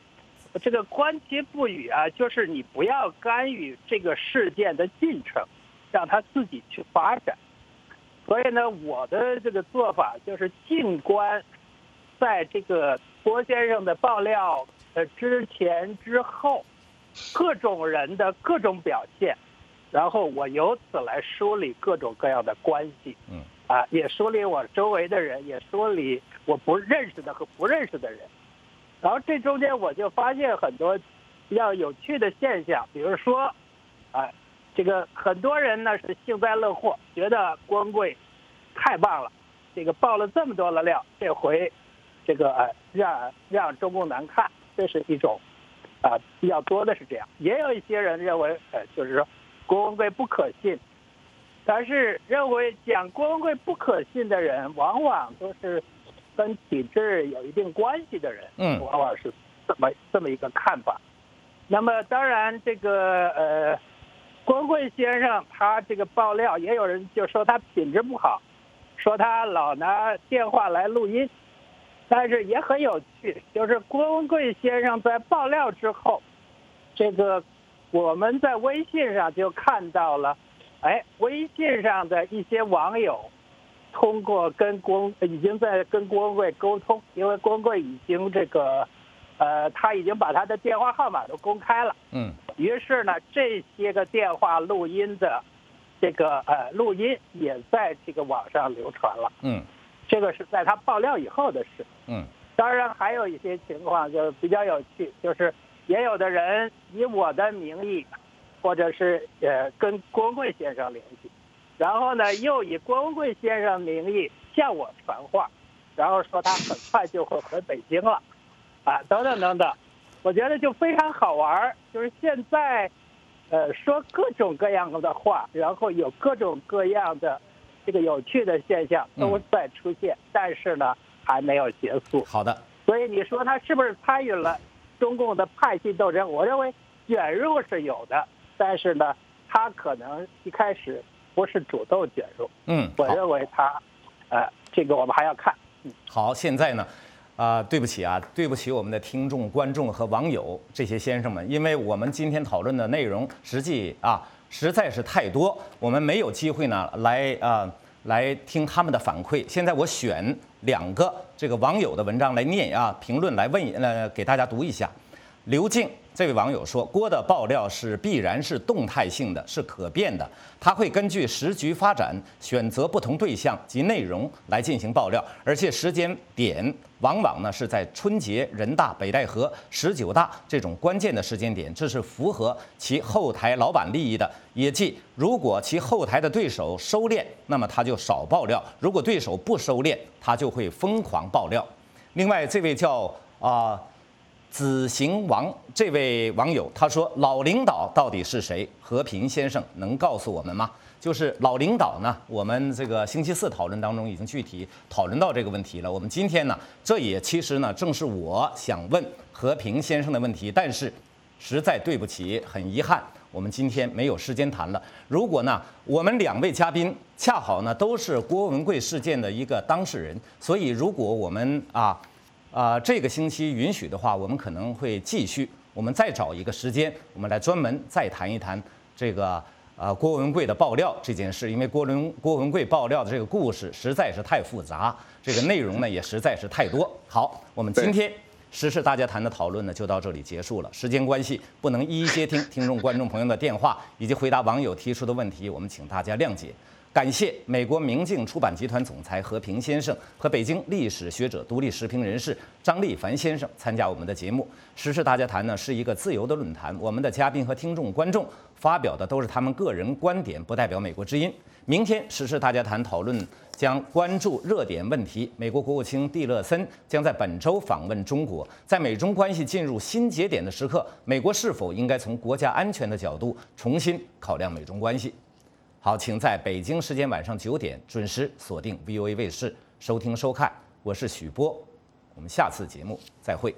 这个观其不语啊，就是你不要干预这个事件的进程，让它自己去发展。所以呢，我的这个做法就是静观，在这个郭先生的爆料呃之前之后，各种人的各种表现，然后我由此来梳理各种各样的关系， 嗯， 啊，也梳理我周围的人，也梳理我不认识的和不认识的人。然后这中间我就发现很多比较有趣的现象，比如说，啊，这个很多人呢是幸灾乐祸，觉得郭文贵太棒了，这个爆了这么多的料，这回这个呃让让中共难看，这是一种啊比较多的是这样。也有一些人认为，呃，就是说郭文贵不可信，但是认为讲郭文贵不可信的人，往往都是跟体制有一定关系的人， 嗯， 往往是这么这么一个看法。那么当然，这个呃，郭文贵先生他这个爆料，也有人就说他品质不好，说他老拿电话来录音，但是也很有趣，就是郭文贵先生在爆料之后，这个我们在微信上就看到了，哎，微信上的一些网友通过跟郭已经在跟郭文贵沟通，因为郭文贵已经这个。呃，他已经把他的电话号码都公开了， 嗯， 于是呢，这些个电话录音的这个呃录音也在这个网上流传了， 嗯， 这个是在他爆料以后的事， 嗯， 当然还有一些情况就是比较有趣，就是也有的人以我的名义，或者是呃跟郭文贵先生联系，然后呢又以郭文贵先生名义向我传话，然后说他很快就会回北京了。啊，等等等等，我觉得就非常好玩，就是现在，呃，说各种各样的话，然后有各种各样的这个有趣的现象都在出现，嗯、但是呢，还没有结束。 好的， 所以你说他是不是参与了中共的派系斗争？我认为卷入是有的，但是呢，他可能一开始不是主动卷入。 嗯， 我认为他，呃，这个我们还要看。嗯， 好，现在呢？啊、呃，对不起啊，对不起我们的听众、观众和网友这些先生们，因为我们今天讨论的内容实际啊实在是太多，我们没有机会呢来啊、呃、来听他们的反馈。现在我选两个这个网友的文章来念啊，评论来问呃给大家读一下。刘静这位网友说，郭的爆料是必然是动态性的，是可变的，他会根据时局发展选择不同对象及内容来进行爆料，而且时间点往往呢是在春节、人大、北戴河、十九大这种关键的时间点，这是符合其后台老板利益的。也即，如果其后台的对手收敛，那么他就少爆料；如果对手不收敛，他就会疯狂爆料。另外，这位叫啊。呃子行王这位网友他说，老领导到底是谁？和平先生能告诉我们吗？就是老领导呢，我们这个星期四讨论当中已经具体讨论到这个问题了。我们今天呢，这也其实呢正是我想问和平先生的问题，但是实在对不起，很遗憾，我们今天没有时间谈了。如果呢，我们两位嘉宾恰好呢都是郭文贵事件的一个当事人，所以如果我们啊。啊、呃，这个星期允许的话，我们可能会继续，我们再找一个时间，我们来专门再谈一谈这个呃郭文贵的爆料这件事，因为郭文郭文贵爆料的这个故事实在是太复杂，这个内容呢也实在是太多。好，我们今天时事大家谈的讨论呢就到这里结束了，时间关系不能一一接听听众观众朋友的电话以及回答网友提出的问题，我们请大家谅解。感谢美国明镜出版集团总裁和平先生和北京历史学者、独立时评人士张立凡先生参加我们的节目。时事大家谈呢是一个自由的论坛，我们的嘉宾和听众、观众发表的都是他们个人观点，不代表美国之音。明天时事大家谈讨论将关注热点问题，美国国务卿蒂勒森将在本周访问中国。在美中关系进入新节点的时刻，美国是否应该从国家安全的角度重新考量美中关系？好，请在北京时间晚上九点准时锁定 V O A 卫视收听收看。我是许波，我们下次节目再会。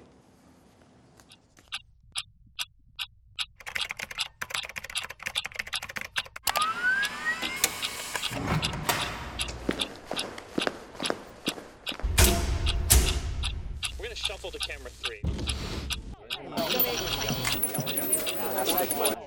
We're gonna shuffle to camera three. Bye.